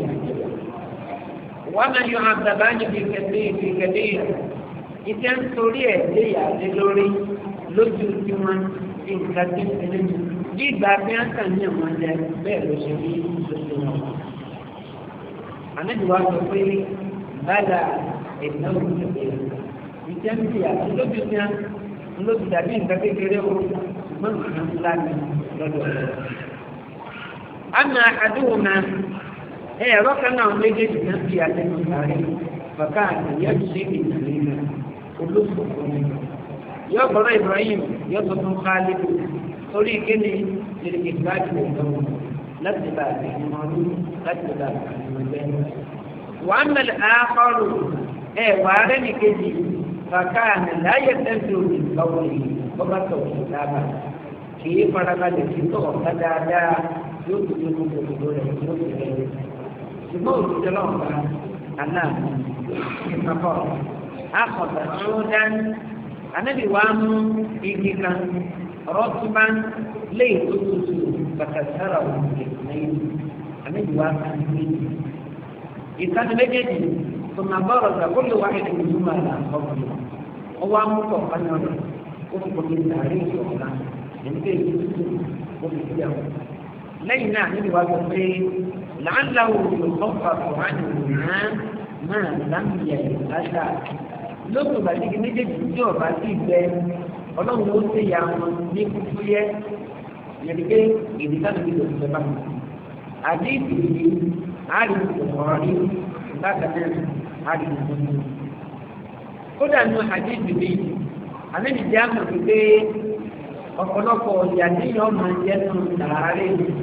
ومن يعذبان في كثير في كثير إذا سوريا جاء لوري لجوء nǹkan tí ń tẹ̀lé bí ìgbà bí wọ́n kàn ní àwọn ẹ̀jẹ̀ bẹ́ẹ̀ ló ṣe rí lóṣù wọn. àníbi wa sọ pé bàdà ìnáwó ìṣẹ̀lẹ̀ ìjẹ́ ń bìyà lóbi tí wọ́n lóbi dàbí nǹkan kékeré o ṣùgbọ́n nǹkan ńlá ni lọ́dọ̀ rẹ̀. àmà àdúgbò náà ẹ̀rọ kan náà méjèèjì náà bí àtẹnu sáré bàbá àtẹ̀yẹ́ ṣe ìtàlẹ́ náà olóṣòfò ni. yóò gbọ́dọ̀ Ibrahim yóò tó tún Khalid torí kíni lè lè gbájú ìtọ́wò láti bá a tẹ̀lé wọn lú láti bá a tẹ̀lé wọn bẹ́ẹ̀. wà á mẹ́lẹ̀ àákọ́rù ẹ̀ wà á rẹ́ni kejì kàkà àmì láyé tẹ́sí òbí lọ́wọ́ yìí bó bá tọ̀ sí dábà kì í farabalẹ̀ sí tọ̀ ọ̀gá dáadáa yóò tó tó tó tó rẹ̀ yóò tó rẹ̀. ṣùgbọ́n òṣìṣẹ́ lọ́wọ́ bá aláàbò ìpapọ̀ àkọ́tà tó dání anabi wa mú igi kan rọtuba léyìí tó tutù bàtàsára òkè lẹ́yìn anabi wa kan méjì ìkànnì méjèèjì tó máa bá ọ̀rọ̀ sàkóso wa ẹni tó máa là ọkùnrin ó wá mú kọ ọkànnà rẹ ó fi kọ kéde àárẹ ìṣọ̀kan ẹni tó èyí tó ó fi sí àwọn. lẹ́yìn náà anabi wa sọ pé làálàá òòlù ọ̀fà kùránì náà máa lámìyà ìlàṣà lókè ìbàdíkì méjèèjì tí ọba sì gbẹ ọlọ́run ló ṣe ya wọn ní kúkú yẹ yẹtùké èdè sáà níbi ìlú ìjọba àti ìdìbò àárín ìṣòro rí bákan náà àárín ìṣòro. kódà nù àti ìdìbò àmẹ́ni jẹ́ àmọ̀ pé ọ̀pọ̀lọpọ̀ ìyá tí yọ̀ máa jẹ́ nù sàárè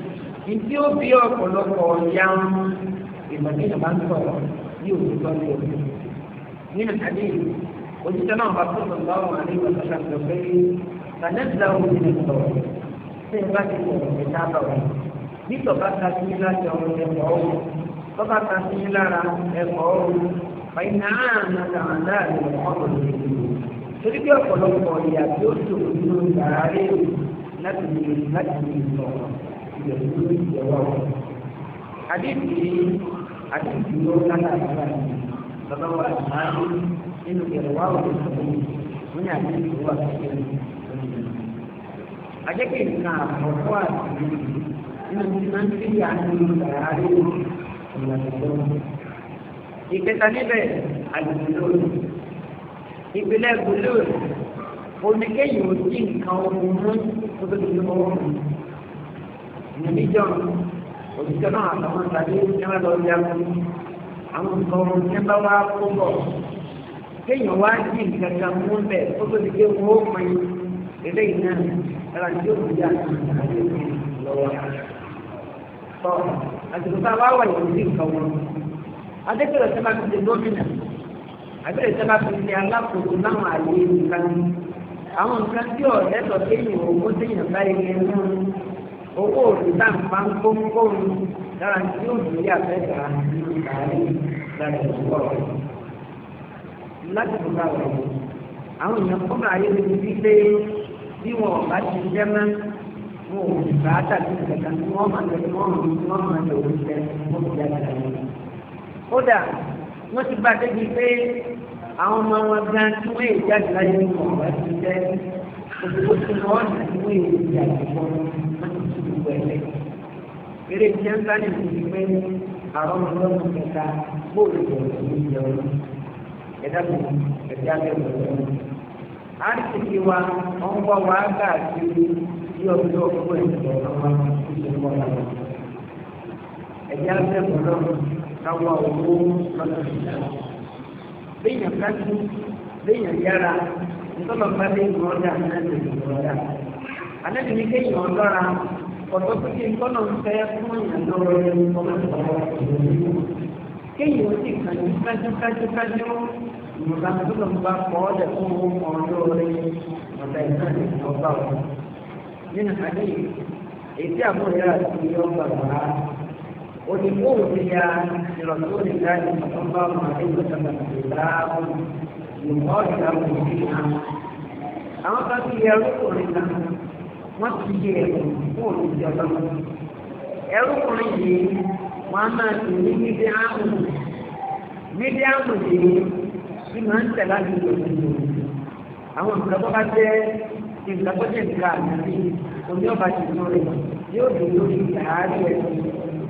ìdí ó bí ọ̀pọ̀lọpọ̀ ya ìmọ̀lẹ́ ìjọba ń sọ̀rọ̀ ní òwúrọ̀ ní òwúrọ̀ nínú kàdé òṣìṣẹ́ náà bá tó sọ̀rọ̀ àwọn àríwá tó ṣàkóso pé tànẹ́tìlá òun ti sọ̀rọ̀ tí ẹ bá ti sọ̀rọ̀ ẹ̀ dábàá wọn bí tọ́ba ta sí láti ọ̀rọ̀ ẹ̀kọ́ ọ̀hún tọ́ba ta sí lára ẹ̀kọ́ ọ̀hún fàyínà àná àná àlẹ́ ọ̀rọ̀ torí pé ọ̀pọ̀lọpọ̀ ìyá tí ó tó nínú ìyàrá rẹ̀ láti lè láti lè sọ ìyẹ̀wò ìyẹ̀wò àdéhùn àdéhùn ló lálàáfíà bàbá wa àmàlú nínú ìyẹ̀wò àwọn ìṣòro wọn ní àdéhùn wà lókè àjẹpẹ́ nǹkan àkọ́kọ́ àti nínú ìgbà tí ìyá ní ìyàrá rẹ̀ ìyàtọ̀ ìkẹta níbẹ̀ àdéhùn lórí ìpínlẹ̀ gbòló oníkéyìí ò sí nǹkan ohun mú lórí ọwọ́ ìyẹnìjọ́ òṣìṣẹ́ náà àtàwọn tàbí ẹgbẹ́ lọ ya fún àwọn nǹkan ohun tí bá wá kó bọ̀ kéèyàn wá sí nǹkan kan mú bẹ̀ ó tó di pé wọ́n ó pin eléyìí náà ẹ̀rọ tí ó kù yá àti òfin lọ́wọ́ tọ́ àtìkú tá a wá wà yìí sí nǹkan wọn adékèlè tí a bá ti di gómìnà àbẹ̀rẹ̀ sábà fi ṣe alákòóso láwọn àyè nǹkan àwọn nǹkan tí ọ̀rẹ́ lọ séyìn owó séyìn báyìí lè mú owó òrùka nǹkan kóńkóń lára tí ó dùn yà fẹ́ta nínú ìkàrí lára ìṣòro láti fún báwọn ọ̀rọ̀ àwọn èèyàn fún ààyè lè fi pé bí wọn bá ti jẹ́ mọ́ wọn ò sì bá tàbí ìgbàkan tí wọ́n máa tẹ̀lé wọ́n rùn tí wọ́n máa lè wọ́n tẹ̀ wọ́n ti jáde láyé. kódà wọ́n ti bá débi pé àwọn ọmọ wọn gan tí wọ́n èyí jáde láyé ní ọ̀gá ti jẹ́ gbogbo tí wọ́n nà tí wọ́n èyí jáde fún wọn ti tún gbogbo ẹ̀lẹ́. eré tí wọ́n bá ní ìdí pé àwọn ọmọ kẹta bóòlù bọ̀ ní ìjọ ẹ̀dá mi ẹ̀dá mi ọ̀rọ̀ a ń tètè wa wọ́n wá wá káàkiri bí ọdún ọgbọ́n ẹ̀sọ́ àwọn ìṣẹ̀lẹ̀ wọn lọ. ẹ̀dá mi ọ̀rọ̀ káwọn owó lọ́dọ̀ ìjà béèyàn kájú béèyàn yára nítorí ọba lè ń rọjà náà lè ń rọjà àlejò ní kéèyàn lọ́ra ọ̀dọ́ tó kí nǹkan ń fẹ́ fún èèyàn lọ́wọ́ ẹni tọ́lá ìtọ́wọ́ kéèyàn ó sì kàjú kájú kájú kájú ìmọ̀ta tó lọ bá kọ́ ọ́ lẹ̀ fún ọmọ lórí ọ̀dà ìtàn ọba wọn nínú àdéhùn èyí àbúrò yára ti yọ ọgbà wá òdìbòwò ti ya ìrọ̀lọ́wọ́ ní káyọ̀ ọ̀tọ́mbà ọmọ ẹgbẹ́ sábà ìdáàbò ìmọ̀ ìdáàbò ìdí náà. àwọn kan ti yẹ ẹrúkùnrin náà wọ́n ti yẹ ẹ̀rù fún òṣìṣẹ́ ọlọ́run. ẹrúkùnrin yìí wọ́n á máa tì ní mídíàmù mídíàmù yìí tí máa ń tẹ̀ láti lò nínú. àwọn nǹkan tó bá jẹ́ ìgbàgbọ́jẹ̀ nǹkan àti oní ọba ti tún rẹ̀ yóò dùn lórí ìdáàbò ẹ̀sìn.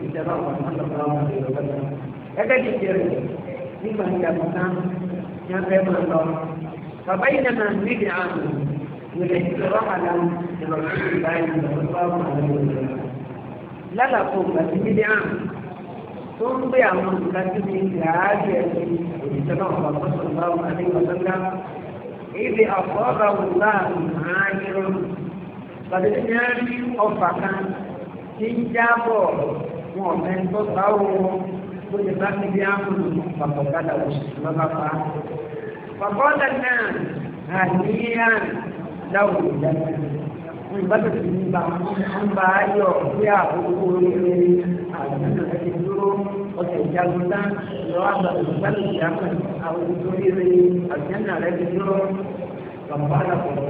Ẹgbẹ́ ti jẹrẹ nígbà ìjàmbá náà ní abẹ́ máa lọ. Bàbá yìí náà máa ń rí ìdí àmì ìrẹ̀ ìṣòro àdá ìrọ̀lẹ́ ìbáyìí ìrọ̀lẹ́ ọ̀hún àwọn ènìyàn. Lálàpọ̀ gbàtí ìdí àmì tó ń gbé àwọn nǹkan tí mi ti ààrẹ ẹ̀sìn òṣìṣẹ́ náà wà fọ́sọ̀ báwọn àdéhùn ibi àfọ́bà wò láàrin ààyèrò. Bàbá ti ní ọfà kan tí ń jábọ̀ wọn ọ̀fẹ́ tó sáwọ́ tó lè bá níbi àmúlò pàpọ̀kádà òṣìṣẹ́ lọ́ba pa. Pàpọ̀dà náà àníyàn láwùjọ ìdájọ́. Wọ́n ìbá tó ti ní bá wọn bá yọ bí àkókò oríire àgbẹ̀nà ẹ̀jẹ̀ dúró ọ̀sẹ̀ ìjagun tán lọ́wọ́ àgbàdo ìgbàlù ìyàpẹ̀ àwọn oríire àgbẹ̀nà ẹ̀jẹ̀ dúró pàpọ̀dà pọ̀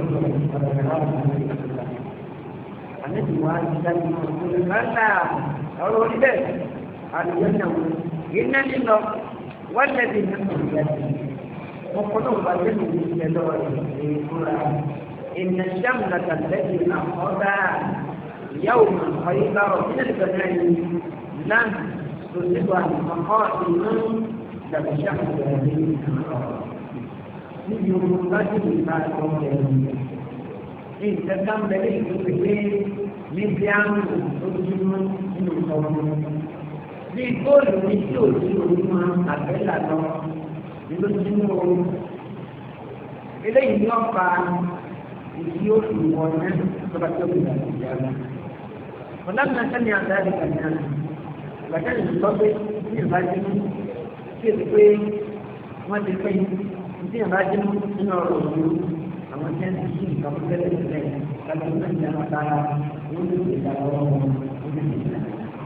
àlejò wa ti dájú ọ̀gbìn lọ́la ọ̀rọ̀ oníbẹ̀ àlùyọ́nà iná lílọ wọ́n lẹ́bi ní ìyàtì wọn kọ́ náà bá lẹ́nu ní ìyẹn lọ́wọ́ ìfúra ìnà sàmùlàtà lẹ́bi àkọ́dá ìyáwó ọ̀yí bá ọ̀ nínú ìgbàgbọ́ yìí náà tó ti wà ọ̀họ́ ìlú dàbí sàmùlàtà lẹ́bi níbi ogun bá ti lè bá ọ̀rọ̀ ẹ̀rù ìtẹ́ká ń bẹ̀rẹ̀ ìlú pé níbi àmì ojúmọ́ nínú ọmọ. Bí góòlù ní tí ò sí onímọ̀ àbẹ́là lọ lójúmọ́ o. Eléyìí ní ọ̀pá ìdí òfin wọn náà lọ́ba tí ó fi dàgbà ìyá rẹ̀. ọ̀làmìnà sẹ́ni àdáyé kàdíyàn gbàtẹ́ ìsọ́gbé ní ìbájúmú tí èdè pé wọ́n ti pín ní ìbájúmú nínú ọ̀rọ̀ òṣèlú àwọn tí wọ́n ti ṣí nǹkan fún tẹ́lẹ̀ tẹ́lẹ̀ kájú ní ìjọba tára wọ́n ti ṣe ìdáwọ́ wọn wọ́n ti ṣe ìdáwọ́.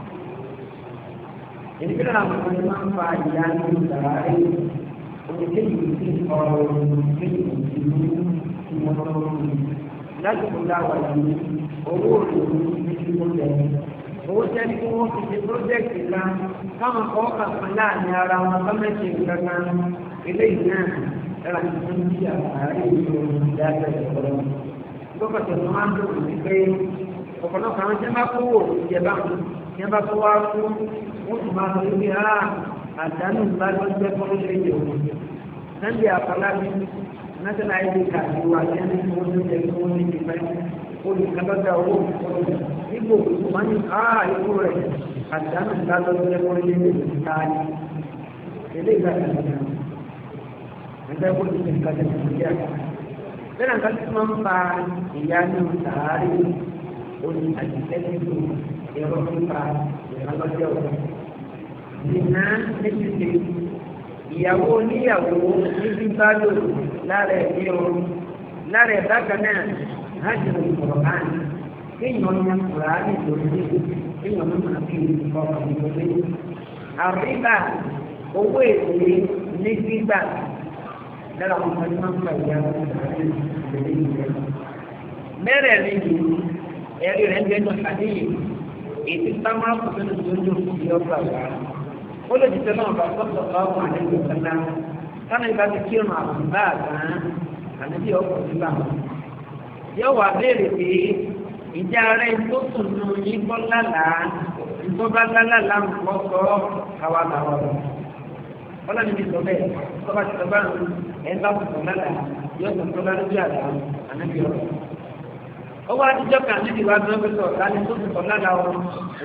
èdè pé àwọn ọmọdé máa ń fa ìyá ní ìdára rẹ̀ òní kéjì sí ọ̀rọ̀ kéjì sí ìlú wọn láti kó dáwà yìí owó òṣèlú ní ìlú lẹ́yìn. owó jẹ́ kí wọ́n fi ṣe pírójẹ́kì kan káwọn kọ́ kàkan láàrin ara wọn gọ́mẹ̀ntì kankan eléyìí náà ẹ̀rọ àti tó ń bí àárí ìlú ìdájọ́ ìṣòro. gbọ́kọ̀tẹ̀ tó máa ń dùn ní pé ọ̀pọ̀lọpọ̀ àwọn tí wọ́n bá kówó ìjẹba tí wọ́n bá kó wá fún wọ́n sì máa sọ wípé á àdánù ńlá ló ń jẹ́ fọ́lọ́lẹ́yìn òun. Sunday Afọlábí national id card wa ní ẹni tí wọ́n ń jẹ́ kí wọ́n ní ìfẹ́ olùkàlọ́dà owó ìgbò wọn ní àà ikú rẹ̀ àdánù ńlá ló ń jẹ́ fọ́lọ́lẹ́yìn òun káàní. ilé ìgbà ìgbà ẹgbẹ́ kó ti ṣe nǹkan tẹ̀sán sí àgbà. bẹ́ẹ̀ náà kálí tí wọ́n ń fa ìyá ní sàárì oní àtìsẹ́sìtò ẹ̀rọ fífa ìrànlọ́jọ́ ìdìnnà méjìlélẹ́ ìyàwó oníyàwó níbi bá lò lára ẹ̀mí oorun lára ẹ̀dá kan náà láti rìn kọ̀ọ̀kan kéèyàn yan kùránì lórí kéèyàn mú àfi ọkọ̀ ìgbòlé. àríbà owó èlé ní gbígbà lára àwọn ọmọdé máa ń fa ìyàwó ìgbòlé ìgbòlé. mẹ́rẹ̀ẹ̀rin yìí ẹ̀rí rẹ̀ ń gbẹ́nu àdéhìí ètí sáwọn akọ̀tún tó ń lò sí ọgbà wá. ó lè jẹ́ náà bá sọ́kọ̀ ọ̀hún àdéhùn ìgbàlá sánà ìgbà tí kí ọ̀nà àbùbá àgbọ̀n àdébí ọkọ̀ nígbà wọn. yóò wá béèrè pé ìjà rẹ̀ tó sùn nù yín bọ́ lálàá tó bá lálàá ń kọ́ sọ káwá làwọn lọ. wọ́n lọ́ni mi sọ bẹ́ẹ̀ tó bá ti sọ bá ẹ̀ ń bá sùn lálàá yóò sọ tó lálójú àlá ànábì ọ̀rọ̀. ó wá àtijọ́ kan níbi ìwà gbọ́n pé sọ láti tó sùn kọ́ lálàá wọn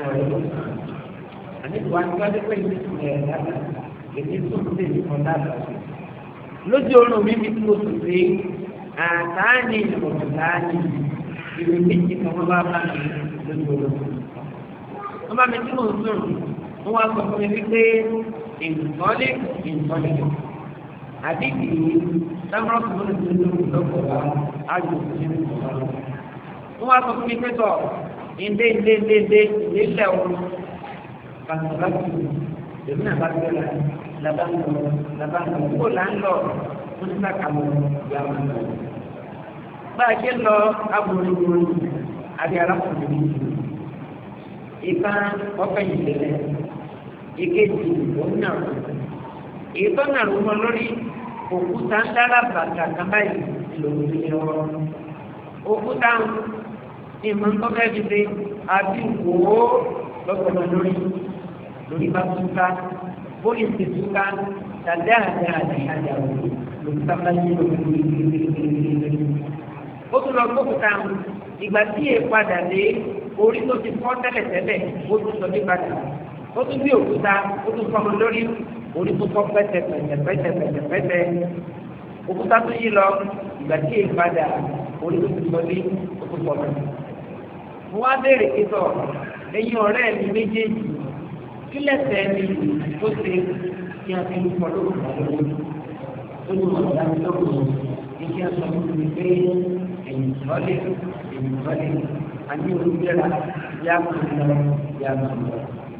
àníbi wa ni wọ́n dé pé ìlú ẹ̀ dáadáa èdè tó ń lè ní ọ̀dà àgbà. lójú oorun mi bí mo sùn sí àtàní ìmọ̀tàní ìwé méjì kan wọ́n bá bá mi lójú oorun. wọ́n bá mi tí mo sùn wọ́n wá sọ fún mi wípé ìǹtọ́lé ìǹtọ́lé àdìgbì sámúrọ̀ fún mi tó lórí lọ́kọ̀ wá ájú òfin ìwọ̀n. wọ́n wá sọ fún mi pé tọ̀ ìdé ìdé ìdé ìdé ìdé ìlẹ̀ Bàtàbàtì èmi náà bá gbé la labanlọ labanlọ kó là ń lọ kó ní ká kàmú ìyá wọn lọ. Bá a ṣe lọ agbórígbórí àbí arákùnrin yìí. Ìka ọ̀fẹ́ yìí lélẹ̀. Ìkejì òun náà rò. Ìtọ́ náà rò wọn lórí òkúta ń dára bàtà kan báyìí lòun ní ọ̀rọ̀. Òkúta ìmọ̀ ń tọ́kẹ́ fi ṣe àbí wò ó lọ́sọ̀rọ̀ lórí. lórí bá túká bóyá ti túká dáadáa àdáyà lórí sábà yìí lórí gbèrègbèrègbèrè. ó tún lọ gbókùtà ìgbà tí èè padà dé orí tó ti fọ́ tẹ́lẹ̀tẹ́lẹ̀ ó tún sọ ní padà ó tún bí òkúta ó tún fọmọ lórí orí tó fọ́ pẹ́tẹ́pẹ́tẹ́pẹ́tẹ́pẹ́tẹ́ òkúta tó yí lọ ìgbà tí èè padà orí tó ti sọ ní ó tún fọ́ lọ. mo wá béèrè kíkọ ẹ̀yin ọ̀rẹ́ mi méjèèjì kí lẹ́sẹ̀ mi tó ṣe kí a fi ń fọ́ lóko lọ́wọ́ ó ní wọ́n dá mi lóko ní kí a sọ fún mi pé ẹ̀yìn sọ́lé ẹ̀yìn sọ́lé àní olùgbéra yá máa lọ yá máa lọ.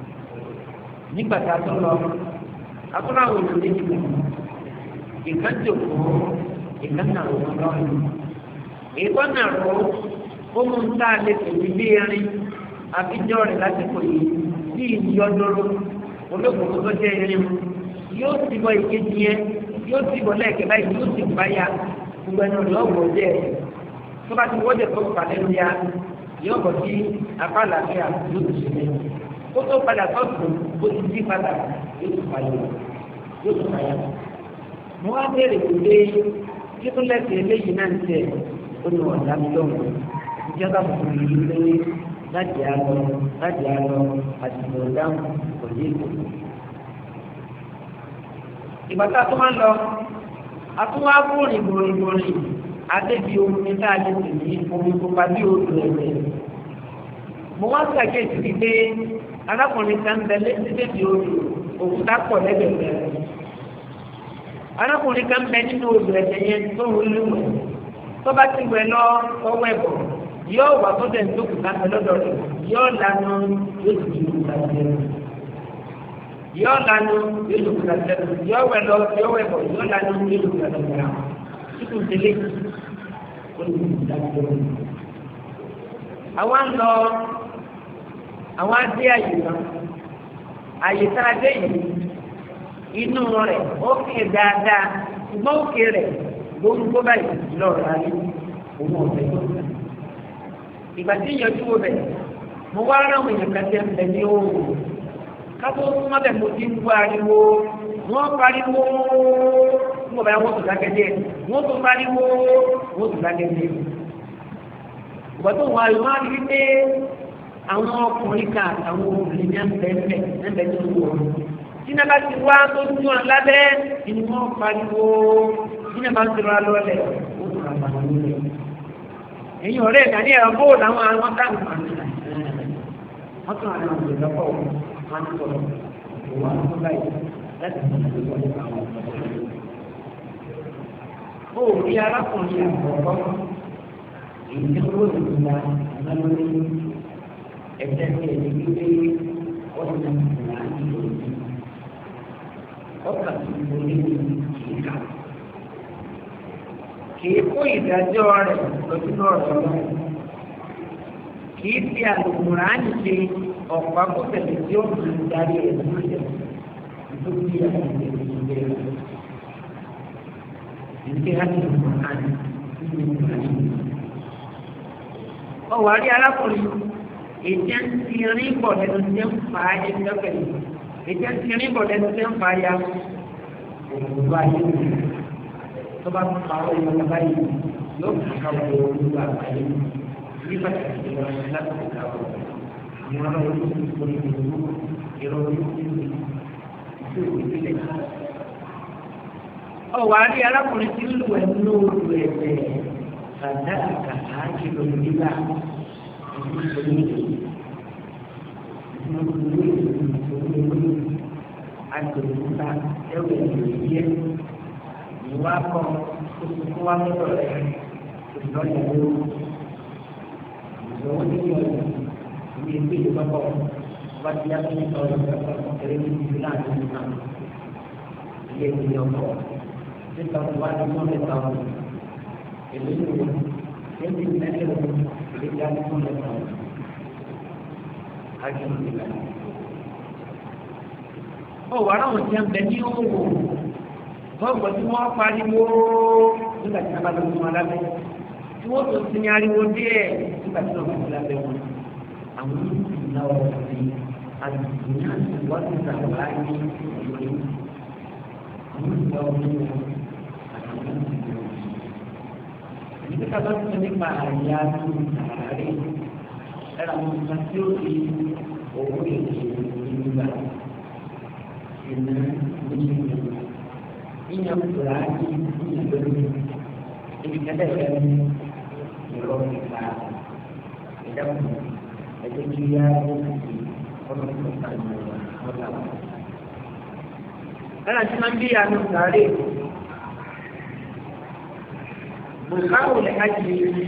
nígbà tá a tó lọ akọ́nà àwọn olùdíje méjì mọ̀ ìkan jòkó ìkan náà wọ́n lọ́rùn. ìkan náà rọ ó mú un tá a lè tẹ̀lé bí erin àbíjọ́ rẹ̀ lásìkò yìí bí ìyọdọ̀rọ̀ olóògùn tó jẹ́ irin mu yóò ti bọ ìkejì yẹn yóò ti bọ lẹ́ẹ̀kẹ́ báyìí yóò ti bá ya gbogbo ẹni ọ̀lọ́wọ́ jẹ́ tó bá ti wọ́dẹ̀ tó padà ń ya yóò bọ̀ sí apá àlàáfíà yóò ti ṣe lẹ́yìn kó tó padà sọ́ọ̀tún ó ti dí padà yóò ti padà yóò ti padà. mo wá béèrè pé kí tó lẹ́sẹ̀ eléyìí náà ń tẹ̀ ó ní ọ̀dà mi lọ́wọ́ ìjọba kò ní ilé láti àlọ láti àlọ àtìmọ dáhùn kò yé kò. ìgbà tá a tún máa ń lọ a tún wá bórin bórin bórin adébí omi tá a lè tè ní omi pupa bí odò ẹ̀rẹ̀ mo wá ṣàkíyèsí pé arákùnrin kan bẹ létí odò òkúta pọ̀ lẹ́gbẹ̀ẹ́ rẹ̀ arákùnrin kan bẹ nínú odò ẹ̀jẹ̀ yẹn tó ń lúwẹ̀ tó bá ti wẹ̀ lọ ọwọ́ ẹ̀bọ̀ yóò wà tó tẹ̀ tó kùtà pẹ̀ lọ́dọ̀ rẹ̀ yóò lanu yóò sì ju kùtà jẹun yóò lanu yóò ju kùtà jẹun yóò wẹ̀ lọ yóò wẹ̀ bọ̀ yóò lanu yóò ju kùtà jẹun títù délé ó ju kùtà jẹun. àwọn ń lọ àwọn adé àyè kan àyè tá a dé yìí inú rẹ̀ ó kè dáadáa ṣùgbọ́n ó kè rẹ̀ gbogbo báyìí lọ́ọ̀rọ̀ ayé òun ọ̀fẹ́ tó kù. ìgbà tí ìyànjú wo bẹ̀ mo wá ráwọn èèyàn kan tẹ́ ń bẹ ní òòrùn kátó má bẹ̀ mo ti ń gbọ́ ariwo wọ́n pariwo mo bá wọ́n tó dákẹ́ díẹ̀ wọ́n tó pariwo wọ́n tó dákẹ́ díẹ̀. ìgbà tó wà lọ́wọ́ á rí pé àwọn ọkùnrin kan àtàwọn obìnrin ní ẹ̀ńbẹ̀ńbẹ̀ ẹ̀ńbẹ̀ tó wù ọ́ tí náà bá ti wá tó tún wọn lábẹ́ inú wọn pariwo tí náà bá ń tẹ̀rọ alọ́lẹ̀ ó tún ra pàtàkì lórí ẹ̀yìn ọ̀rẹ́ ìdàní ẹ̀rọ bóòlù àwọn àwọn táwọn wọ́n tún àwọn ọ̀gbìn lọ́pọ̀ wọn ti sọ̀rọ̀ òwò àwọn tó báyìí láti fi ìgbésọ̀ nípa àwọn ọ̀gbìn. ó rí arákùnrin àkọ́kọ́ èyí tí ó lè gba lọ́lọ́rí ẹ̀jẹ̀ tí ẹ̀jẹ̀ gbígbé ọ̀sán ìgbà ìlú ọkà tó ń wọlé ìka kìí kó ìdájọ́ rẹ̀ lọ́sínú ọ̀rọ̀ náà kìí fi àlùkùránì ṣe ọ̀pá kó tẹ̀lé tí ó ń darí ẹ̀ lóṣẹ̀ tó bí àwọn ìgbésẹ̀ rẹ̀ ìdíkẹ́ láti àlùkùránì nínú ìgbàlódé. ọ̀wọ́ àrí arákùnrin ètí ń ti rí bọ̀ lẹ́nu tí ń fa ayé lọ́kẹ̀lẹ̀ ètí ń ti rí bọ̀ lẹ́nu tí ń fa ya òwúrọ̀ ayé rẹ̀ tó bá ń pa ọ́ ìwọ̀n báyìí yóò fi ká wọ olúwa àgbáyé ní pàtàkì ìwọ̀n láti fi ká wọ ìwọ̀n náà orí ìwọ̀n ìwọ̀n ìrọ̀ orí ìwọ̀n ìwọ̀n ìwọ̀n. ọ̀wọ́ àrí arákùnrin tí ń lù ẹ̀ nínú olù ẹ̀jẹ̀ kàdá àkàtà kìlọ̀ nígbà agbègbè ẹwẹ ìyẹ ìwà kọ tuntun wa lọ́dọ̀ rẹ̀ ìdọ ìyàwó ìdọwọ nínú ọdún ìwé ìgbé ìgbàgbọ ọba tí a fi ń sọ ìgbàgbọ kẹrẹ ní ìlú láti ní náà ilé ìwé ọkọ nípa tó wá ní mọ́lẹ́ta ọdún èlé ìwé ẹni mẹ́lẹ́ ọdún ilé ìyá ní mọ́lẹ́ta ọdún. Ó wà láwọn tí a ń bẹ ní òwò gbọ́gbọ́ tí wọ́n pariwo nígbà tí a bá lọ́wọ́ wọn lábẹ́ tí wọ́n tó ti ní ariwo díẹ̀ nígbà tí wọ́n bá ti lábẹ́ wọn. Àwọn oníṣòwò náà wọ́n ti àdùnnú náà wọ́n ti sàrọ̀ láyé ìwé. Àwọn ìgbà wọn ní wọn àtàwọn ìgbà wọn. Ìdílé ká bá tún nípa àyà tó ń sàárè ẹ̀rọ àwọn ọmọ tí ó fi owó èdè ìgbà ìlú oníṣègùn yíyan kura yíyan lórí ibi kẹlẹ rẹ ní ìrọ ìgbà ìdáhùn ẹgbẹ tí yá lórí ọmọ tó ta ní ọjà wọn. ẹ̀rọ tí máa ń bí àánú sáré bùkáwò lè kájí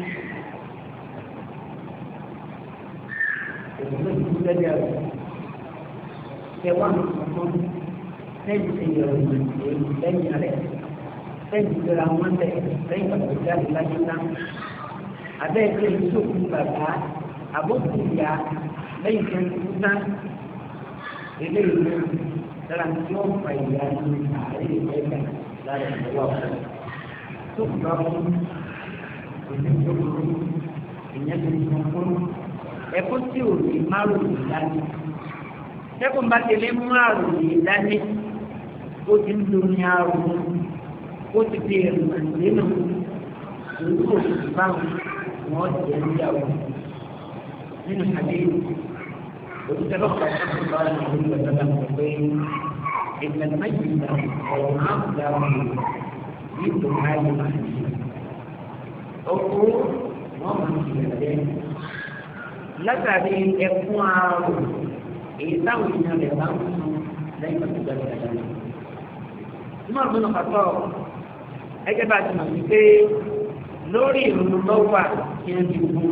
lẹ́yìn ẹ̀rọ tẹ̀wọ́n ọ̀tún lẹ́yìn ẹ̀yọ̀ lẹ́yìn rẹ̀ lẹ́yìn ìjọra wọn lẹ̀ lẹ́yìn ọ̀tún jáde láyé náà abẹ́ ẹgbẹ́ ìṣòkù bàbá àbókù ìyá lẹ́yìn tó ń kú náà eléyìí ló dára tí ó ń fa ìyá ní àárẹ̀ ìgbẹ́gbẹ́ lára ìwọ́ ọ̀pọ̀ tó kù bá fún òṣèlú tó kúrú ìyẹn tó ń fún ẹ̀kọ́ tí ò ní márùn-ún dání ẹ̀kọ́ bá tẹ̀lé márùn-ún dání ó ti ń lo ní àrùn ó ti di ẹ̀rù nínú ìlú òṣèlú báwọn wọ́n jẹ́ níyàwó nínú àdéhùn òṣìṣẹ́ lọ́kọ̀ ọ̀sán bá ní ìlú ìgbàlódé àwọn pé ìgbàlódé méjì ìgbà ọ̀rọ̀ máa ń dá wọn ní ìlú ayé máa ń ṣe ọkọ̀ wọn máa ń ṣe ẹ̀jẹ̀ látàrí ẹkún ààrùn èyí táwọn èèyàn rẹ̀ bá ń fún lẹ́yìn tó gbàgbé àdáyé. Ìmọ̀ ìgbóná pàtó ẹgbẹ́ bá ti mọ̀ sí pé lórí ìrùnú lọ́wọ́ kí ẹ ti gbó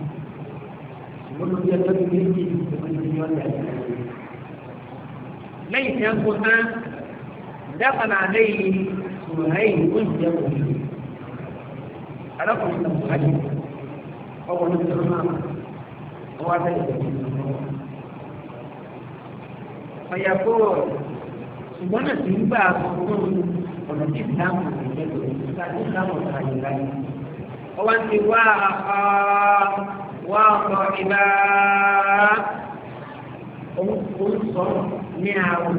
olùdí ẹjọ́ ti méjì ìpínlẹ̀ ní ọ̀dà lẹ́yìn tí a ń kó tán dákàlà lẹ́yìn sùnrẹ́yìn ó ń jẹ́ òun arákùnrin tó wáyé ọkùnrin tó máa wọ́n wá fẹ́lẹ̀ ọ̀yàkó ṣùgbọ́n náà ti ń gbà fún ọ̀nà tí ìdáhùn ìjẹ́bù láti ìdáhùn àyíkáyé ọwá ti wá wá ọ̀pọ̀ ìlà òun sọ ní àwọn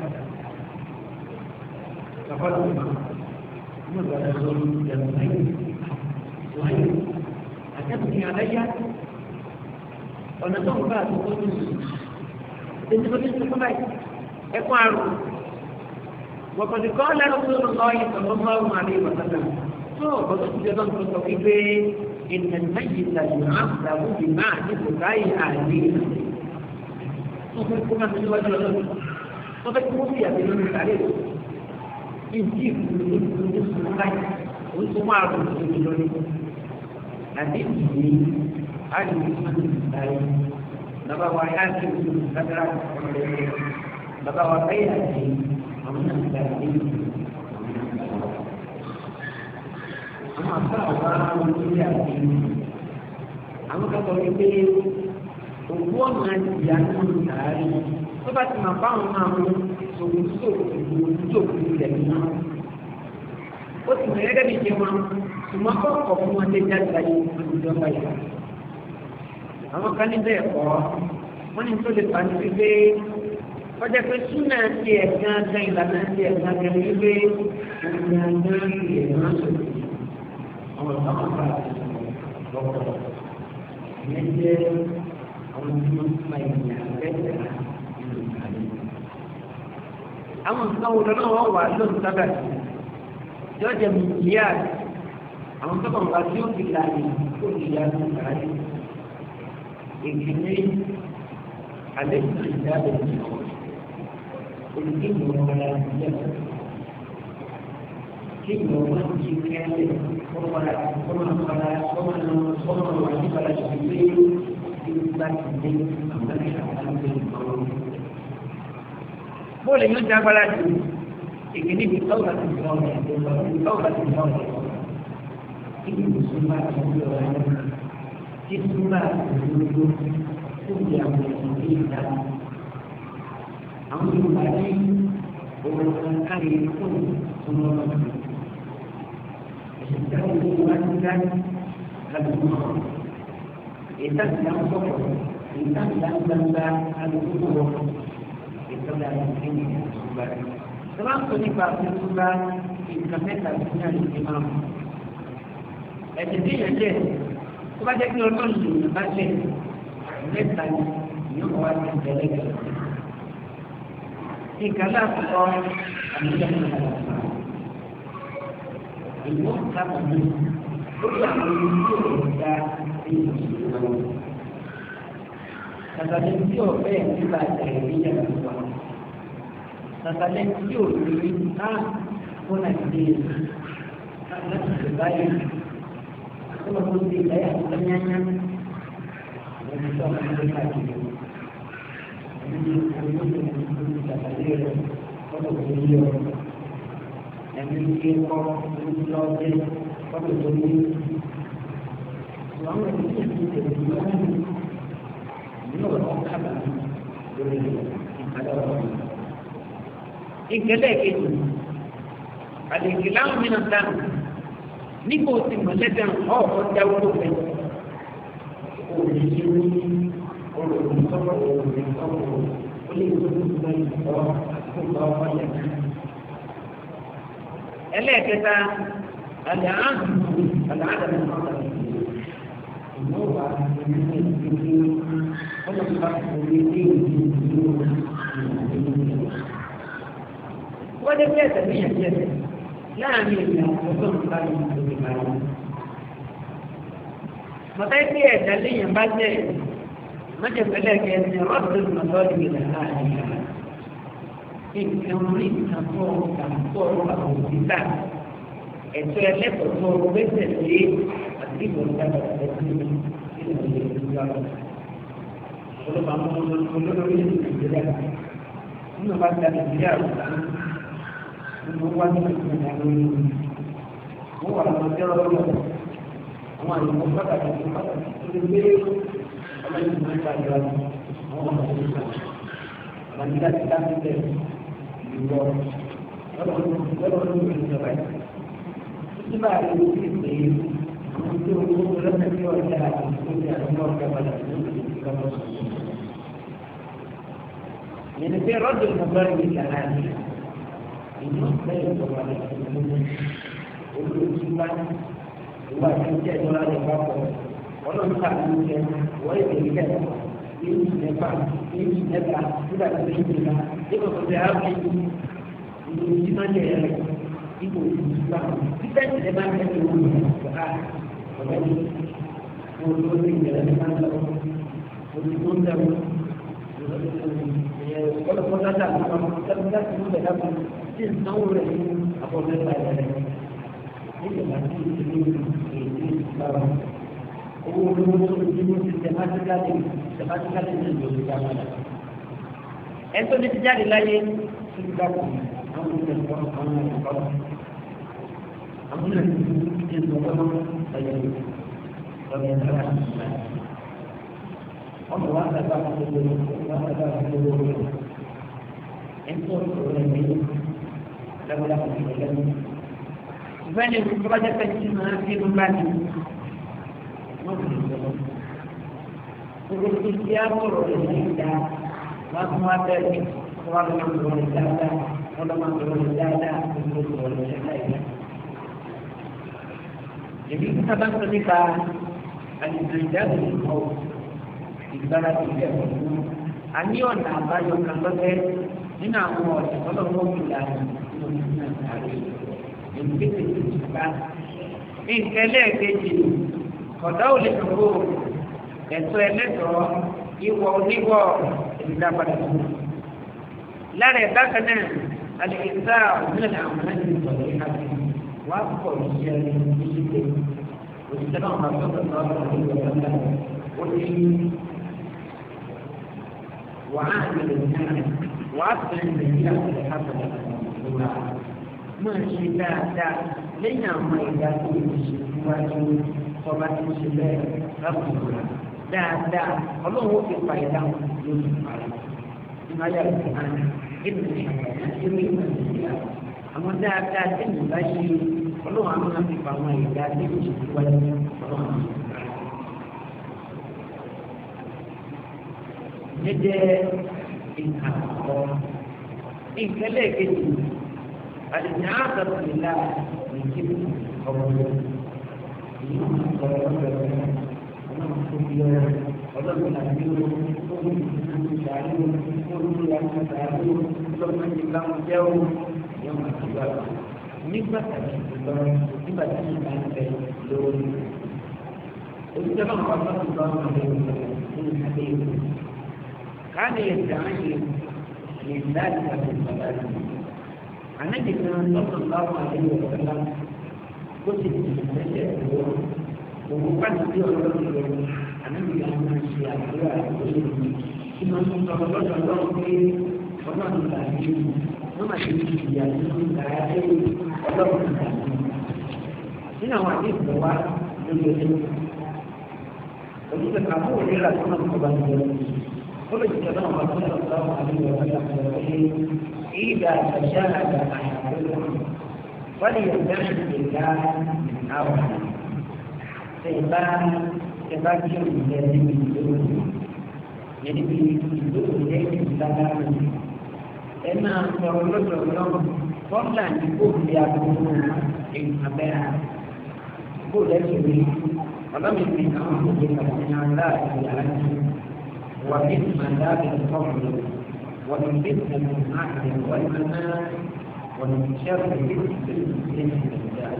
ọ̀pọ̀lọpọ̀ ní ọ̀gbọ̀dọ̀ lórí ìjẹ̀bù lẹ́yìn wáyé àtẹ́kùn àlẹ́yà ọ̀nà tó ń bá àtúkọ́ tó ń sùn ètò tó ń sùn báyìí ẹkún àrùn wọ̀pọ̀dé kọ́ lẹ́nu tó ń lọ yìí sọ̀rọ̀ bá wọn àlẹ́ ìwọ̀sán tó ọ̀pọ̀dé tó jẹ́ tó ń sọ wípé ènìyàn méjì tàbí àbúrò bí máa ní kò káyé àlè tó fẹ́ kó máa tẹ́lẹ̀ wájú ọlọ́run tó fẹ́ kó fi àbẹ̀ nínú ìsàlẹ̀ ìdí ìfúnni ní sùn báyìí ó ń tó máa rò tó ti lórí àti ìdí àdìmí tó ti sáré bàbá wa yá sí ìlú lágbára ọ̀rẹ́ bàbá wa bẹ́ẹ̀ àti àwọn náà ti dára ní ìlú àwọn àbá àwa orí àti àwọn kan sọ wípé òkú ọ̀nà ìyá ní ìtàrí tó bá ti máa bá àwọn máa mú sòwò sòwò ìlú ìjókòó ilẹ̀ nínú ó sì mọ̀ gẹ́gẹ́ bí ṣe wọn ṣùgbọ́n kọ́kọ́ fún wọn lé jáde láyé olùdó báyìí àwọn kan ní bẹ́ẹ̀ kọ́ wọ́n ní tó lè fà ní wípé ọjọ́ pé súnà ti ẹ̀gbọ́n gan ìlànà ti ẹ̀gbọ́n gan wípé ọ̀gbọ́n gan ti ẹ̀gbọ́n sọ̀rọ̀ àwọn ọ̀sán bá lọ́wọ́ ìyẹn jẹ́ àwọn tí wọ́n fa ìyìn àgbẹ̀tẹ̀ nínú ìkàlẹ̀. àwọn nǹkan wo lọ́nà wọn wà lóun sábà yóò jẹ́ mùsùlùmí àwọn tó kàn wá tí ó fi láàyè tó fi yá ní ìkàlẹ̀. ìgbìmọ̀ àlejò ìdáàbò olùdíje wọn la ń jẹ́ kí ìwọ wọn ti kẹ́lẹ́ kọ́mọ́ra kọ́mọ́ra kọ́mọ́ra kọ́mọ́ra wà ní ìbára ṣe pé kí n bá ti dé àwọn ẹ̀ka àti ìgbọ̀rọ̀. bóòlù yóò já agbára jù ìgbìmọ̀ ìbí tọ́wọ́ àti ìgbọ̀rọ̀ ìgbọ̀rọ̀ àti ìgbọ̀rọ̀ kí ìbùsùn bá ti ń lọ ẹ̀ kí túbà òdodo tó di àwọn ìdílé ìta. àwọn Yorùbá ní òun kan kárí fún ọmọ ọmọ ìdáwó ìlú wa ti dá kálukú náà. ìtàkùn àwọn sọ̀rọ̀ ìtàkùn àwọn gbangba kálukú wọ̀ ìtọ́jà ìdílé ìtura. sọ́wọ́n á sọ nípa ìtura nǹkan mẹ́ta ní àlejò máa mú. ẹ̀sìn tí yẹn jẹ́ tó bá jẹ́ kí ọlọ́run lè bá jẹ́ mẹ́ta ni yóò wá ní ìbẹ̀rẹ̀ gẹ̀rẹ́. ìkàlà àkọ́kọ́ àmúlẹ̀ ìkàlà ìlú kápá ní ó yà wọ́n ní tí ò lè dá èyí ìṣòro. Tàtàlẹ́ tí ò bẹ́ẹ̀ nígbà tẹ̀lé ní yàrá wa. Tàtàlẹ́ tí ò lè rí ká fún àìdè láti ṣe báyìí. Kuma kun ti ɗaya a kan yanyan wani son an yi kaji ne. Wani kuma yi kuma da kalera wani kuma yi yau. Yanzu ke ko wani lọ́dẹ wani kuma yi. Wọ́n wọ́n ti ṣe ṣe ṣe ṣe wọ́n ní ọ̀rọ̀ kábà lórí ìpàdé ọ̀rọ̀. Ìkẹlẹ̀ kejì, àdèkì láwọn mìíràn dáhùn. Nígbà tí mọ̀lẹ́bẹ̀ ọ̀hún dáwọ́ tó fẹ́ òní ní ọ̀rọ̀ ìsọ̀rọ̀ òní ìsọ̀rọ̀ ó lè tó tó tó lẹ́yìn ọ̀ àkókò ọ̀pọ̀ yẹn. ẹlẹ́ẹ̀kẹta àlẹ́ àádùn àlẹ́ àádùn ọ̀pọ̀ ìlú wa ní ìdílé ọlọ́pàá òní ní ìdílé wọ́n dé bí ẹ̀sẹ̀ ní ẹ̀jẹ̀ láàrin ìrìn àwọn tó ń bá yìí lórí báyìí. Mọ̀tá tí ẹ̀dá léèyàn bá jẹ́ májèmẹ́lẹ̀ kẹ́ni rọ́ọ̀dù mọ̀lọ́dù ìlànà àyà nǹkan orí ìtàkùn ìtàkùn àwọn òbítà ẹ̀tọ́ ẹlẹ́kọ̀ọ́ gbèsè lé àti ìwòsàn ẹ̀sìn nínú ìlú ìlú àwọn olórí Nàìjíríà nínú bá ta Nàìjíríà rúta nínú wá ní ìpínlẹ̀ lórí wọ́n wà lọ́wọ́ jẹ́rọ lọ́wọ́ àwọn àyẹ̀wò pàtàkì tó pàtàkì tó lè gbé ọlọ́yìn tó ń bá ìjọba àwọn ọmọ ìjọba àbájá ti dá sílẹ̀ ìwọ lọ́wọ́ lórí ìjọba yìí títí bá a lè wọ́n ti pè é àwọn tí ó wọ́n lọ́sẹ̀ tí wọ́n jẹ́ àti ìpínlẹ̀ àti ọ̀gá padà lórí ìjọba يعني في رد المضارب الكلامي النص لا يطلع على الكلمة والإنسان هو يحتاج إلى الواقع ولا نقع ممكن ويجب كذا يمكن يفعل يمكن يفعل إذا كنت بها يبقى الذهاب الإنسان يعرف يقول الإنسان إذا كنت ما كان يقول السؤال وبعدين يقول لي أنا ما أقول له kalau kita dah kita dah sudah dapat tahu lagi apa yang ada. Ini masih ini ini sekarang. Oh, dulu dulu sistematik lagi, sistematik lagi dulu zaman. Itu terjadi lagi sudah kamu dan kamu kamu kamu. Kamu dan kamu saya saya terang. Ọmọ wa ta bá wọn lórí wọn ta bá wọn lórí ẹ̀ńtọ́ ìṣòro ẹ̀mí lẹ́gbẹ̀dá kan ìṣòro ẹ̀mí. Ìfẹ́ni ìfọwọ́jẹ́ pẹ̀lú máa ń fi ń bá ní wọ́n fi ìṣòro. Gbogbo ti di àbúrò rẹ̀ ní ìdá wọn fún wa bẹ́ẹ̀ wọn lọ máa ń lọ rẹ̀ dáadáa wọn lọ máa ń lọ rẹ̀ dáadáa gbogbo ìṣòro rẹ̀ láìpẹ́. Èmi ń sábà sọ nípa àlejò ìjáde ìkọ̀wé. Ìgbára ti fẹ́ ọ̀hún. A ní ọ̀nà àbáyọ kan lọ́fẹ́ nínú àwọn ọ̀sẹ̀ tọ́lọ́wọ́ ìlànà nínú ìlú àtàrí ìgbésẹ̀ ìjọba. Nǹkan ẹlẹ́ẹ̀kejì ọ̀dọ́ ò lè dúró ẹ̀tọ́ ẹlẹ́tọ̀ọ́ ìwọ oníwọ̀ ìdápadà tó. Lára ẹ̀ bákan náà, àlèkèsá òmìnira àwọn ẹni ìsọ̀rọ̀ ìhàbí wà pọ̀ ìṣẹ́ ìṣẹ́ òṣìṣẹ́ náà máa tọ́kọ̀ sọ́ọ́ وعامل الناس وأصل الناس حسب الله ما شاء الله لنا ما يدعو الشيطان صلاة الشباب ربنا لا لا الله في فائدة يوسف عليه ما يعرف عنه ابن الحياة يريد الحياة أما لا لا تنسى شيء الله عمنا في فما يدعو الشيطان الله Jadi ingat Allah. Ini lagi ada nyata bila mungkin orang ini orang orang orang kuliah orang lagi orang mencari orang yang mencari orang menjelang jauh yang masih ini bahasa ini bahasa yang lori. Itu jangan bahasa orang yang hadis. كان يدعي من ذلك بالصلاة النبي صلى الله عليه وسلم كتب في المسجد وقد يقول النبي أن الشيعة ثم صلى الله عليه وسلم وما تجد يجوز عليه الله هنا وعديد بواء يجوز وإذا كانوا إلى سنة قبل قل السلام صلى الله عليه وسلم إذا تشاهد أحدكم فليستعن بالله من أول سيبان سيبان شيء من الدين يعني في الدين ليس السلام إما فرلت اليوم فضلا يكون يكون إن أباها يقول لك ولم يكن أمر من الله إلا وإثم ذات الفضل ومن فتنة العقل والمنام ومن شر فتنة الإنسان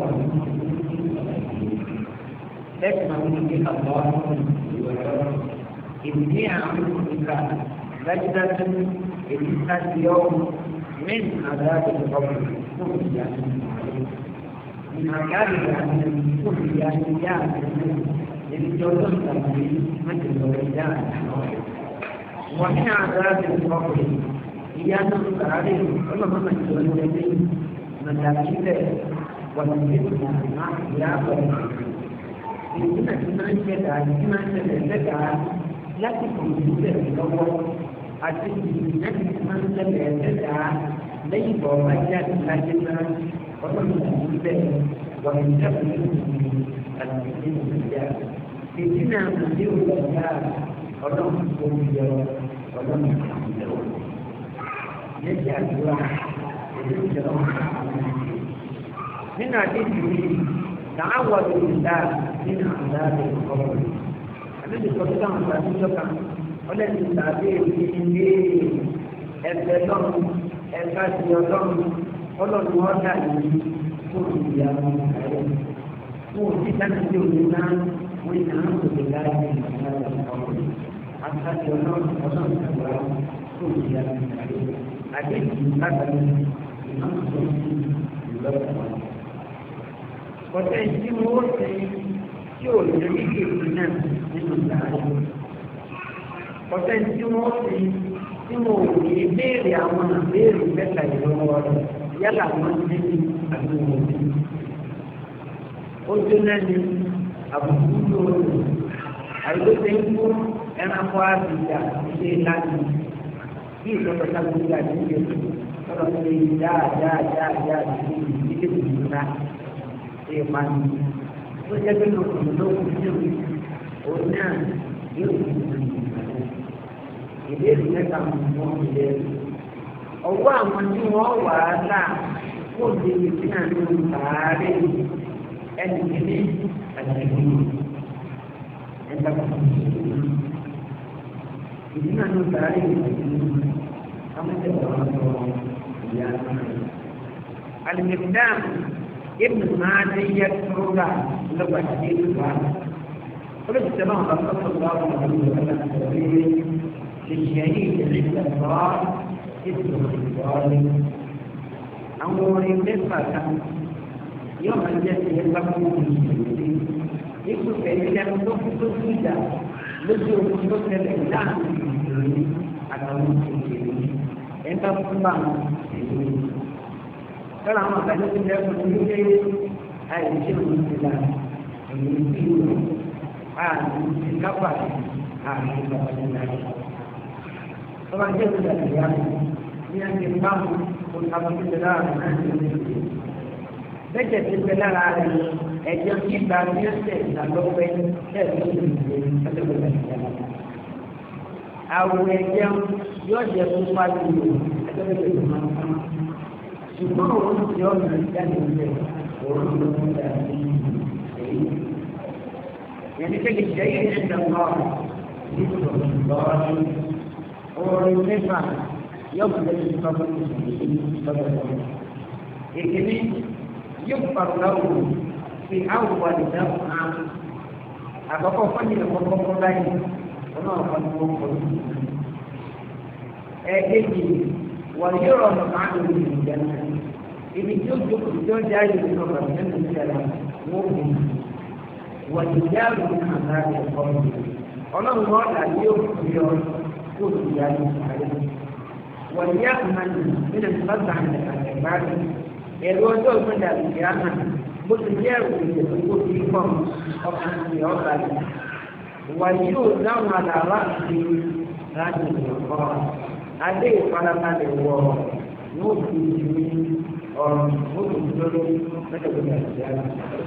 تسمع من الله ìdí àwọn ìka dájúdájú èyí ká di ọ́ من عذاب القبر كل يعني من عذاب الجهنم كل يعني جهنم للجلوس الذي مثل الرجال ومن عذاب القبر ينص عليه كل من الذي مساكين والفتنة مع خلاف الفتنة من شدة من شدة لا تكون في الأول àti ìdílé máa ń tẹ̀lé ẹ̀ẹ́dẹ́gbà lẹ́yìn bọ̀ ọba jáde láti náà ọlọ́run ìlú bẹ́ẹ̀ wọ́n ń jáde lórí àti ìdílé ìjà. Ìdí náà kò dé òkú ọ̀gá ọlọ́run tó ń yọ ọlọ́run ìjọ. Lẹ́yìn àdúrà èdè ìjọba ọ̀gá. Nínú àdéhùn yìí, làwọn ọ̀dọ́ ìdá nínú àdá àdéhùn ọ̀gá. Àdéhùn ìjọba táwọn ọ̀gá tó jọ kan. Ọlọ́run tàbí èyí ilé ẹgbẹ́ lọ́rùn ẹ̀ka ti ọlọ́run ọlọ́run ọ̀dà yìí fún ìyàwó rẹ̀ fún òṣìṣẹ́ tí ó ní náà wọ́n ní àwọn òṣèlú láti ìgbàlá ọ̀rọ̀ àtàkì ọlọ́run ọlọ́run tàbí fún ìyàwó rẹ̀ àdéhùn látàrí ìmáà tó ń fi ìlọ́pàá. Ọ̀tẹ̀ tí wọ́n ṣe tí ò lè rí kéèké náà nínú ìdájọ́. Ọ̀sẹ̀ tí wọ́n fi tí mo ò ní béèrè àwọn àbéèrè mẹ́ta ìlọ́wọ́ rẹ̀ yálà wọ́n ti ní àdúgbò mi. Ó jóná ní àbùkù lóòrùn. Àìlóṣe ń kú ẹranko àbíjà ṣe láti bí ìtọ́jú sábúgbà ní ìgbésí lọ́dọ̀ tó lè dá dá dá dá sí ìdílé ìlú náà ṣe é máa ní. Ó jẹ́ pé lókùn lókùn sí òun náà yóò fi ìlú ìbéèrè mẹ́ta mọ̀ ilé ọwọ́ àwọn tí wọ́n wà á là kó di ìdí àná ààrẹ ẹni kìíní àtẹ̀lé ẹ̀ka ìdí àná ààrẹ ìdí àmọ́tẹ́wọ̀ ọ̀rọ̀ ìyá alìmẹ̀dám ibùn máa dé yẹ kúrúgà lọ́gbà tí ó wà olùsọ̀rọ̀ náà bá sọ̀rọ̀ bá wọn lọ́wọ́ lọ́wọ́ الشهيد عند الله اسمه الظالم أمور نفسه يوم الجسد يلقون بالشهيد يكتب إلى مدفع الجدا لجوء مدفع الإعلام على المسلمين أنت تطلع كلام الله يقول لك هاي شيء من الإسلام يقول هذا الكفر هذا الكفر طبعا جدا يعني يعني الإمام والحمد لله بجد الدلالة على الجميع بعد يستيقظ لو بين أو يجمع يوجد مفاجئ ṣùgbọ́n òun ti ọ̀nà ìjáde ìjẹ́ òun ló ń dà sí èyí. Yẹni tẹ́lẹ̀ jẹ́ ìṣẹ́ ìjọba nítorí ìgbọ́n orin mẹ́fà yóò fi lẹ́yìn ìfọ́fọ́ ní ìṣẹ̀lẹ̀. Èkìní yóò pàrọ̀ láwùjọ fi áwùjọ àdìdá fún a. Àkọ́kọ́ fọ́nì ìkọ́kọ́ láyé ọ̀nà ọ̀pọ̀ ní wọ́n kọ́ ní. Ẹ̀ẹ́dẹ́gbì wọ́n yóò rọrùn máa ń lò ní ìjà náà. Ibi tí ó jókòó tí ó jáde nínú ọ̀rọ̀ nínú ìṣẹ̀lẹ̀ wọ́n kù. Wọ́n ti já lórí àgbà ẹ̀kọ́ mi. Ọlọ́run wọn là yóò fi ọ kó o ti yá ní ìsàlẹ̀. Wọ́n yá àmàlù nínú ìfọ́sà àmì àtẹ̀gbáàdì. Ẹ̀rọ ọjọ́ ìgbọ́dà ìyá náà bó ti jẹ́ ìròyìn tó ti pọ̀ ọkàn ti ọ̀gá yìí. Wọ́n yóò dáhùn àdàrà sí láti ìrọ̀kọ́. Adé ìfarabalẹ̀ wọ̀ yóò fi ìdí ọ̀rọ̀ olùdókòwò mẹ́tẹ̀ẹ̀dọ́gbà ìjọba.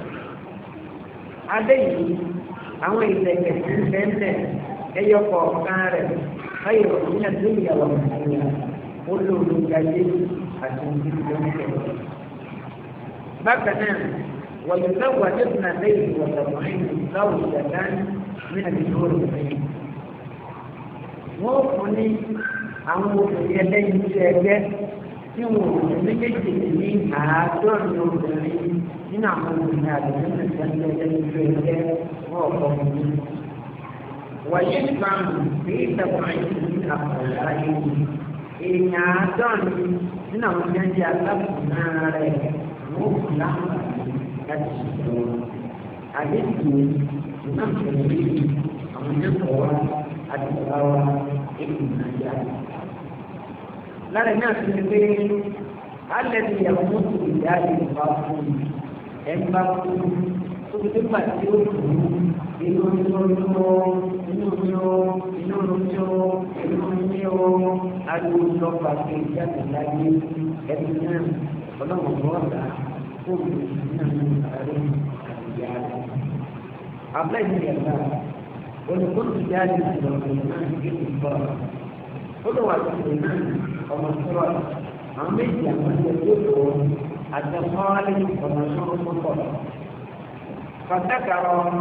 Adé yìí àwọn ìlẹ̀kẹ̀ tí ń bẹ́ẹ̀ ẹyọ kọ̀ọ̀kan rẹ̀ báyìí òní àdúgbò ìyàwó nàìjíríà ó lòlù gàdé àti ìdílé. Bákan náà wọ́n yóò náà wà lẹ́sìn àlẹ́yìn wọ̀tàmọ́rin láwùjọ ìjàdá ní àdúgbò rẹ̀. Wọ́n fún ní àwọn obìnrin ẹlẹ́yin tí ẹgbẹ́ tí wọn ò ní méjèèjì ní àádọ́rin obìnrin nínú àwọn obìnrin àdúgbò ìjàdá ẹlẹ́yin tí ẹgbẹ́ wọn ọ̀pọ̀ mi. wàyí ìfàmù bí ìtẹ̀kùn àìsí àpọ̀lá yìí èèyàn àádọ́rin nínú àwọn ọmọ ẹgbẹ́ alábùnà rẹ̀ wọ́n kù láǹfààní láti ṣètò àdéhùn náà pẹ̀lú àwọn ẹ̀kọ́ wa àti ìwáwá ètò ìrìnàjò. lára náà ti ní pé alẹ́ ti yàgò mọ́tò ìyá ìgbà fún ẹ̀ ń bá fún tóbi tó gbà tí ó kù inú inú inú inú inú inú inú inú inú ariwo lọ́pàá tó ìjáde láyé ẹni náà ọlọ́run bọ́ọ̀dà fóònù náà ní àárẹ̀ àtìyá rẹ̀. abúlé ní ẹ̀ka olùkóso jáde ìjọba náà ní kéde bọ́ olùwàsílẹ̀ náà ọmọ sọ́ọ̀ àwọn méjì àwọn ẹgbẹ́ tó àtẹ̀mọ́lẹ́ ọmọ sọ́ọ̀ mọ́kọ̀. فذكر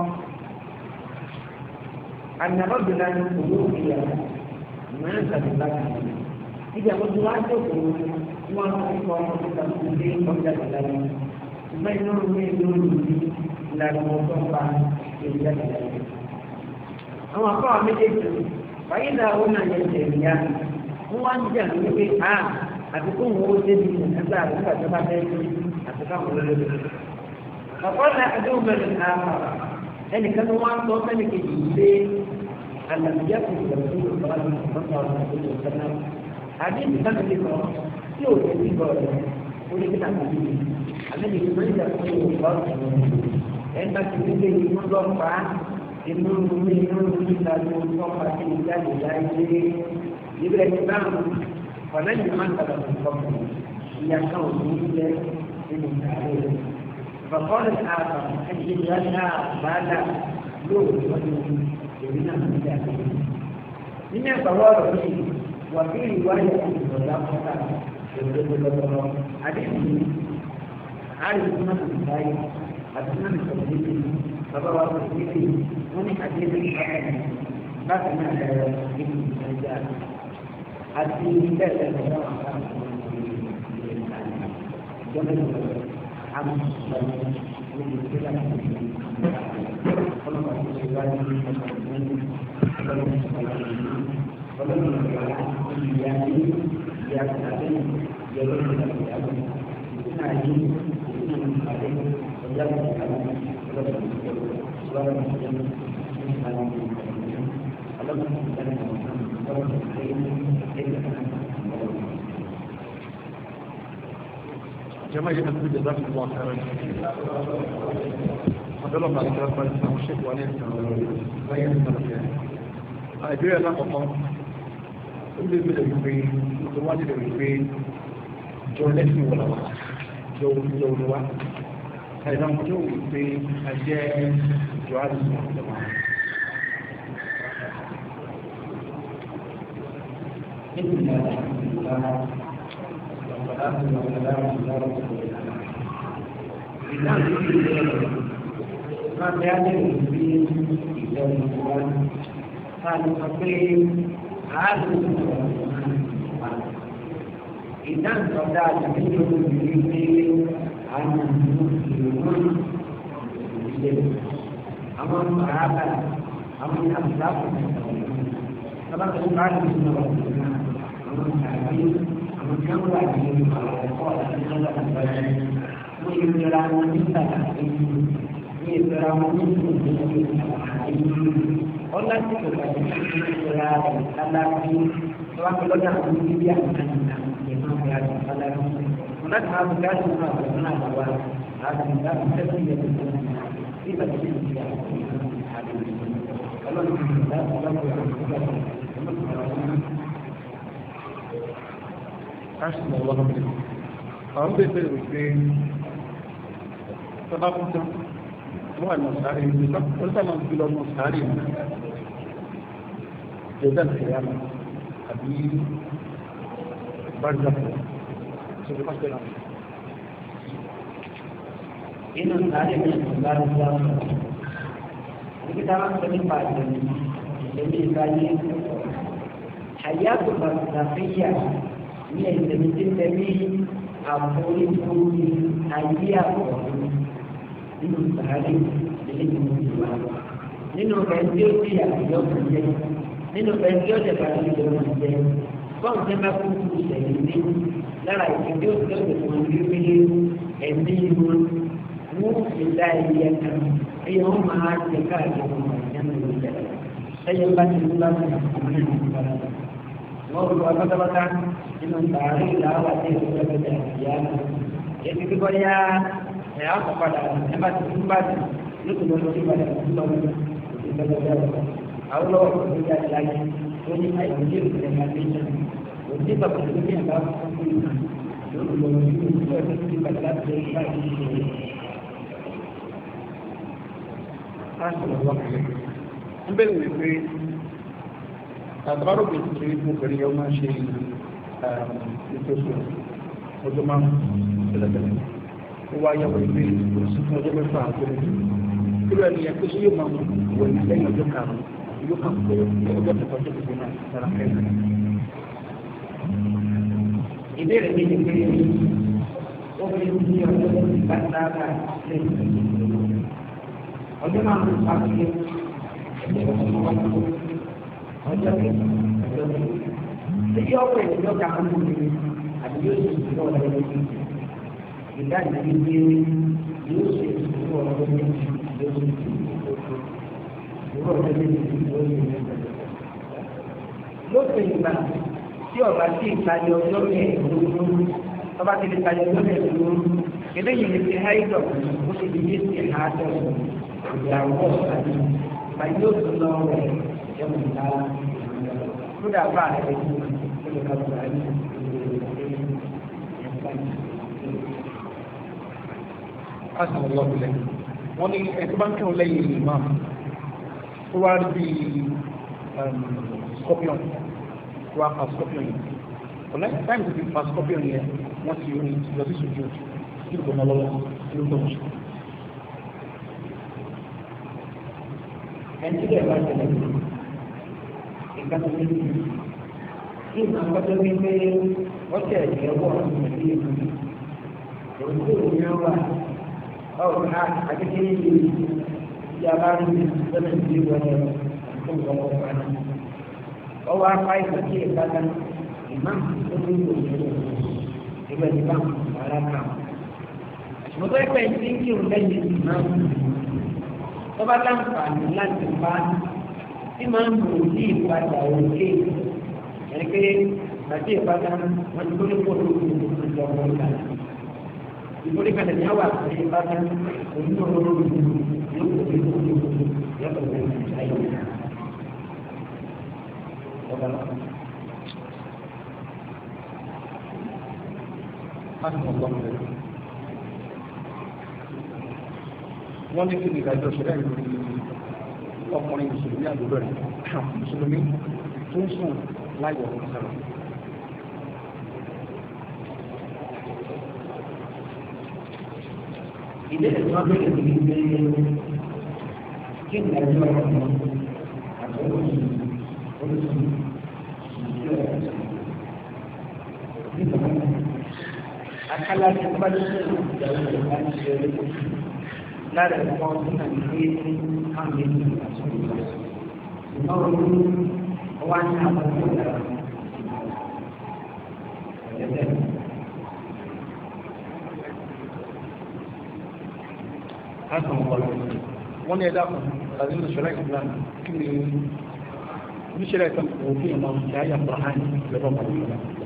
أن رجلا توفي مات ببكر إذا كنت واثق وأنت تقول قبل ذلك بين من لا الموضوع إلا ذلك أما قام بذلك فإذا هنا يجريان هو أن جاء ها أتكون هو الذي أتى فأتبع أتكون فقال أحدهما للآخر يعني كانوا معهم صوتين كجيبين ألم يكن رسول الله صلى الله عليه وسلم حديث كان ذكر يوم ذكر ولكن حديث الذي يريد أن يقول عندما تريد أن ينظر إنه من إلى المنظر في الله لا يجري يبقى الإمام فلن يمثل في الفضل يكون مثل المتعلم. فقال الآخر أجل لنا بالا لو يبنى من ذلك من يتوارى فيه وفي رواية الضلافة حديث عارف سنة الإسرائيل أسنان التوحيد فضوى التوحيد من حديث الحسن بقنا ابن الرجال حديث ثلاثة جمل عم جماعة نقول جزاكم الله خيرا. هذا لما ذكرت بعض الشيء وأنا بيان المرجع. أدري أنا قطع. اللي بدأ يبين الواجب اللي يبين جولتني ولا واحد. جول جول واحد. هذا موجود في أشياء جوال الجماعة. ما بيان الدين يوم كان فقير عادل إذا صدى جميع الدين عن المسلمين أمام الصحابة أمام الأخلاق كما تقول عن المسلمين أمام الصحابين أمام كم واحد من القول ويجرون مثل يجرون مثل Allah itu berkata Allah Allah kalau dah dia akan memang berada pada mana hal berkata mana bahwa ada kita mesti kita mesti dia kalau kita أحسن الله عليك. أعود إلى الوجهين. تقابلت مع المسارين. قلت لهم في المسارين. جدا الخيانة. أبي برزق. سوف أقول. إن المسارين من الله. kita akan berlipat jadi sekali hayat berbahaya ini yang demikian dari apoi pun ayat ini sehari jadi mungkin nínú ọ̀rẹ́ tí ó di àtijọ́ kan jẹ́ nínú ọ̀rẹ́ tí ó dẹ̀ bá ti lọ́wọ́ kan jẹ́ fọ́ọ̀n tẹ́ bá kú kú ìṣẹ̀lẹ̀ ní lára ìṣẹ̀lẹ̀ tí ó ti lọ́wọ́ kan ní wípé ẹ̀mí wọn wọ́n fi dá ẹyẹ kan ẹyẹ wọn máa jẹ káàkiri ọmọ ìyẹn ní ìṣẹ̀lẹ̀ ẹyẹ bá ti lọ́wọ́ kan ní ìṣẹ̀lẹ̀ wọ́n rú abátábátá nínú tààrí ìlàwọ̀ àti ìṣẹ̀lẹ̀ ìyá ètò kíkọ́ yá ẹ̀ á kọ́ padà ẹ̀ bá ti tún bá ti lókè lọ́wọ́ sí padà tó lọ́wọ́ ìgbàlódé àwọn lọ́wọ́ tó ń jáde láyé tó ní àìsíyè ìrẹ̀lẹ́gbẹ̀ẹ́ òní bàbá tó ní àbá fún ìgbà lókè lọ́wọ́ sí ìgbà tó ti padà láti lè bá ìṣẹ̀lẹ̀. ń bẹ̀rẹ̀ wípé àtàrà òbí tí mo bẹ̀rẹ̀ yọ máa ṣe ìtòsí ọjọ́ máa ń tẹ̀lẹ̀tẹ̀lẹ̀ ó wá yàwó ìgbé oṣù fún ọjọ́ mẹ́fà àgbẹ̀rẹ̀ kí ló ẹni yẹn pé ṣé yóò máa wọ̀ ní lẹ́yìn ọjọ́ karùn-ún yóò kàn pé ọjọ́ kẹfà ọjọ́ kẹfà náà sára kẹfà. ìbéèrè mi ni pé ó fi ń di ọjọ́ ìgbà sábà lẹ́yìn ọjọ́ máa ń pa sí ọjọ́ kẹfà ṣé yọ ọ̀pọ̀ ìjọ karùn-ún mi àbí yóò ṣe ìṣúná ọjọ́ méjì ìdájọ́ ìgbé yóò ṣe ìṣúná ọjọ́ méjì yóò ṣe ìṣúná ọjọ́ méjì yóò ṣe ìṣúná lóṣù ìgbà tí ọba tí ìtajà ọjọ́ mẹ́ẹ̀ẹ́dógún ọba tí ìtajà ọjọ́ mẹ́ẹ̀ẹ́dógún eléyìí ní ti háìdọ̀ ó sì di yé ti háàdọ̀ ìyàwó àti bàyí yóò tún lọ rẹ̀ ẹ̀mú ìta kódà bá rẹ̀ kú ó lè ká bọ̀ ayé asàmù lọ́pìlẹ̀ wọ́n ní ẹ̀tọ́ bá ń kẹ́wọ́ lẹ́yìn imam tó wá rí bí scorpion tó wá pa scorpion yìí ọ̀lẹ́ táìmù tó fi pa scorpion yẹn wọ́n ti rí lọ sí sojú kí ló mọ́ lọ́wọ́ kí ló tó mọ́. ẹni tí bẹ́ẹ̀ bá tẹ̀lé ìgbà tó ní kí ìgbà tó ní pé wọ́n tẹ̀ ẹ̀jẹ̀ wọ̀ ní ìlú òun tó ní wà báwo ká akékeré yìí tí a bá rí lọ́nà tí wọ́n yẹ kó wọ́n kọ́ pa náà. wọ́n wá pa ìgbà tí ìgbà kan ìmáà tó ní ìlú òṣèlú ìgbà tí bá wàrà kà. mo tó ẹgbẹ́ tí ń kírun lẹ́yìn ìmáà tó bá láǹfààní láti bá tí máa ń bò ní ìpadà òkè ẹni pé àti ìpadà wọn ti tó ní kó lóko ìjọba ìgbà ìgbóni kan ní àwọn àti ìbátan onínú olóòrùn yóò kó ní kó lóko yàtọ̀ lóko ayé ọba náà. wọ́n ní kí ni ìdájọ́ ṣẹlẹ̀ lórí ọkùnrin mùsùlùmí àdúgbò rẹ̀ mùsùlùmí tó ń sùn láìwọ̀ ọ̀hún sára. ilé ẹ̀sọ́ bẹ̀rẹ̀ ní ilé kí ni ẹ̀jọ́ ọ̀rọ̀ àtọ́wọ́ orísun ìṣẹ́ nígbà akálá tí wọ́n bá ní sẹ́yìn ìdáwó rẹ̀ bá ń ṣe eré lára ẹ̀kọ́ ọdún náà ní pé káwọn ènìyàn àtúntò ìmọ̀ ọdún wá ní àkókò ìdára ẹ̀ẹ́dẹ́ wọ́n ní ẹ̀dá kan tàbí ní ṣẹlẹ̀ ìgbìyàn kí ni oníṣẹ́lẹ̀ ìtàn òfin ọmọ ìyáyà pàhán lọ́wọ́ pàdé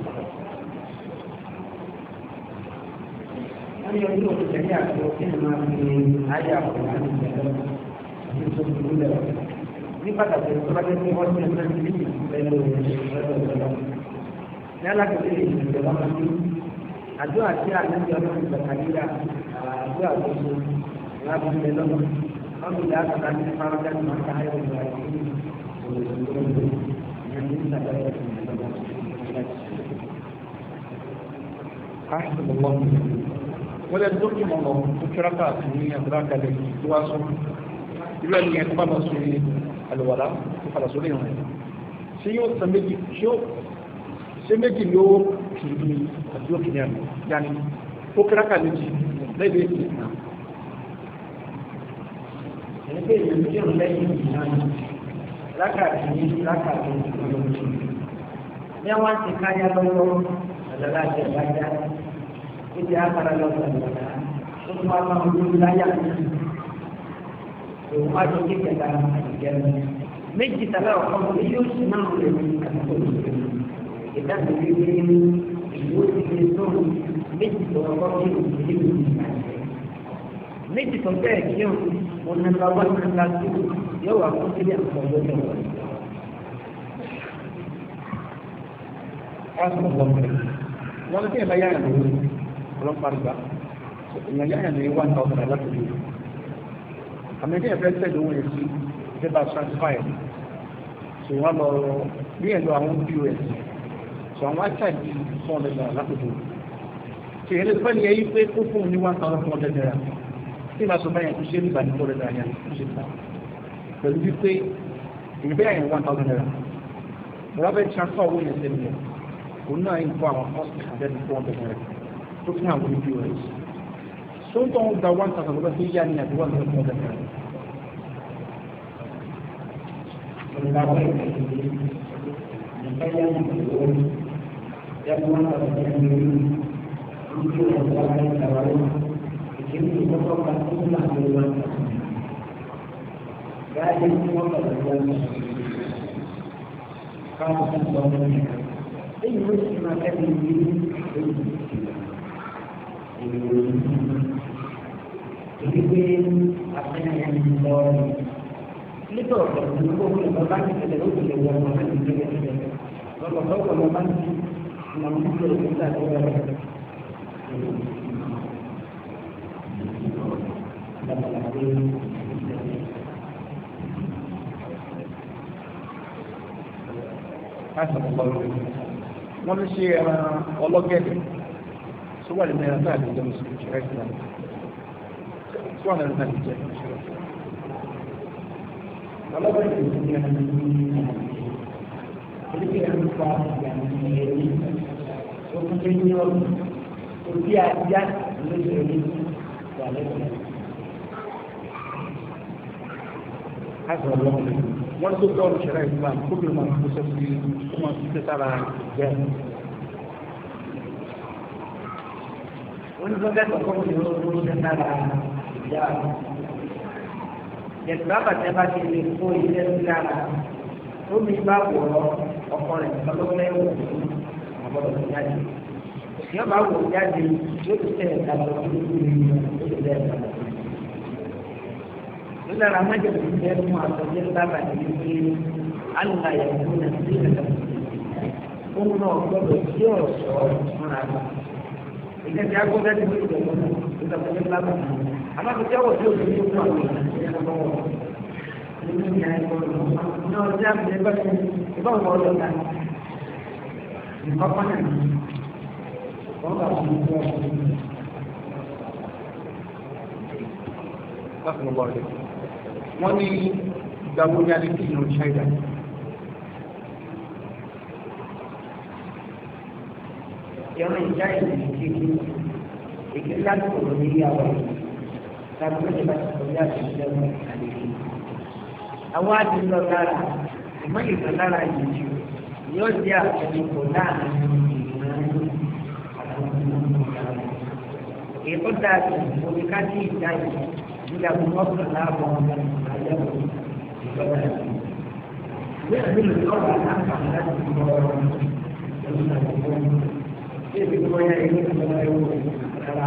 wọ́n ní ọdún òṣèlú àti òfin máa ń fi ayé àpòrán ìjẹ̀lẹ̀ ní ìṣòkòrò lẹ̀ ní pàtàkì tó bá jẹ́ pé wọ́n ti ẹ̀sẹ̀ ní ìpẹ̀lú ìṣẹ̀lẹ̀ ní alákòókè ìjọba máa ń àjọ àti àlejò ọdún ìgbàkàlíra àjọ àkóso láti ilẹ̀ lọ́nà wọ́n fi yà kàkà ní fárádá ní máa káyọ̀ ìgbà yìí ní ìsàlẹ̀ wọ́n lẹ́nu tó kí mọ̀ lọ tó kíra káàkiri ní àdúrà kalẹ̀ tó wá sọ irú ẹni yẹn tó bá lọ sí àlùwàlá tó padà sórí ìrìn ṣé yóò sọ méjì ṣé méjì ló kì í ní àdúrà kìíní àná yanni ó kíra ká méjì lẹ́yìn èsì náà. ẹgbẹ́ ìlú tí òun lẹ́yìn ìyá lákàtí ní lákàtí ìlú ní àwọn ti káyà lọ́wọ́ ọ̀dọ́lá jẹ ìbájá níbi àkàrà lọ́wọ́ ọ̀dọ́lá ó tún wá máa ń lórí láyà òun wá jọ kékeré àtìjẹun méjì tàbí ọ̀kan ní yóò sì máa ń lè ní àtìkò ìlú ìdájọ́ wípé ìlú ti lè tó méjì tó ọkọ̀ ní ìlú ìlú méjì tó bẹ́ẹ̀ kí o mo nàbà wá nàbà tó yóò wà fún sílẹ̀ àpò lọ́dọ̀ wọn. wọ́n ti ẹ̀bá yáyà lórí ọlọ́pàá gbà ìyàn yáyà lórí one thousand naira láti lè àmì ẹ̀dẹ́ ẹ̀fẹ́ tẹ̀lé owó yẹn sí ìjọba transfer so wọ́n lọ bí ẹ̀lọ àwọn pos so àwọn àtàdì four hundred naira láti lè so ìyẹn lè fẹ́ ní ẹyí pé kó fún ní one thousand four hundred naira tí ìbá sọ báyẹn tó ṣe ní ìbàdí four hundred naira tó ṣe ta pẹ̀lú wípé ìgbé àyẹn one thousand naira mo wá fẹ́ transfer owó yẹn sẹ́ni yẹn òun náà ń kọ́ àwọn cost àjẹ́bí four hundred naira tó fún àwọn pos so ń tọ́ wọn gba one thousand lọ́gbẹ́ tó yá ní àti one thousand four hundred naira. Ini merupakan sunnah Tuhan. Gaya semua Tuhan. Kamu Tuhan. Ini mesti makan ini. Ini apa yang dibawa? Ini tu kalau kita berbang kita terus kita buat macam ini. Kalau kalau kalau berbang, namun kita ada. wọ́n ní ṣe ẹran ọlọ́gẹ̀dẹ̀ tó wà nínú ẹran tàbí jẹ́ mùsùlùmí ṣẹ̀rẹ́ ìsìlámù tó wà nínú tàbí jẹ́ ọlọ́gẹ̀dẹ̀ tó ní ẹran ní orílẹ̀ ẹ̀rọ pa ìyàmì ẹ̀rí tó kún tó ní ọdún tó bí ajá lóṣù ẹ̀rí wà lẹ́gbẹ̀ẹ́ wọ́n tó tọ́ ọ̀ṣẹ̀rẹ́ ìgbà kó bí wọ́n kó sọ sí wọ́n sí tẹ́ sára jẹ́ wọ́n tó kẹ́kọ̀ọ́ kó bí wọ́n kó tẹ́ sára ìjà jẹ̀tùrú àbàtẹ́ bá ti lè kó ilé sí lára tó bí bá wọ̀ ọkọ rẹ̀ lọ́lọ́fẹ́ wò àbọ̀dọ̀ tó jáde yóò bá wò jáde yóò ti tẹ̀ ẹ̀ka lọ sí ìlú ìlú ìlú ìlú lára májèlé ti fẹ́ fún àtọ́jú sábà ní wípé alùpàá yẹn fún ẹ̀sìn ìrẹ̀lẹ̀ fún náà gbọ́dọ̀ sí ọ̀ṣọ́ fúnra rẹ̀. ìkẹ́sì agbọ́dọ̀ ti wọ́n ìjọba náà ìjọba sábà ní. àmọ́ kò tẹ́wọ̀ tí o ti ní fún àwọn ènìyàn lọ́wọ́ nínú ìyá ẹ̀kọ́ náà ọjọ́ àbúlé bá ti ìbá wọn ọlọ́ ta ìkọ́kọ́ náà wọ́n bá wọn ní ọ̀ṣọ́ wọ́n ní ìgbàgbọ́ ní alẹ́ kí ìlú China yọ̀nà ìjà ìlú kékeré èké láti kọ̀ọ̀rọ̀ ní ìyàwó tàbí lóde bá ti kọjá ìṣẹ́ wọn àlejò. àwọn àdúgbò lára ìmọ̀ ìgbà lára yìí yóò jẹ́ àtẹnukọ̀ láàrin ìgbìmọ̀ èkó dáadé oníkájí ìjà ìlú nígbà tó wọ́n kàn láàbọ̀ ọmọ àjẹwò ìjọba ẹ̀sìn. Bẹ́ẹ̀ ni lè lọ́wọ́ àtàkùn láti gbọ́ ọ̀rọ̀ ẹ̀sìn àgbẹ̀wò. Ṣé ibi tó wáyé ilé ìjọba ẹ̀wò rárá?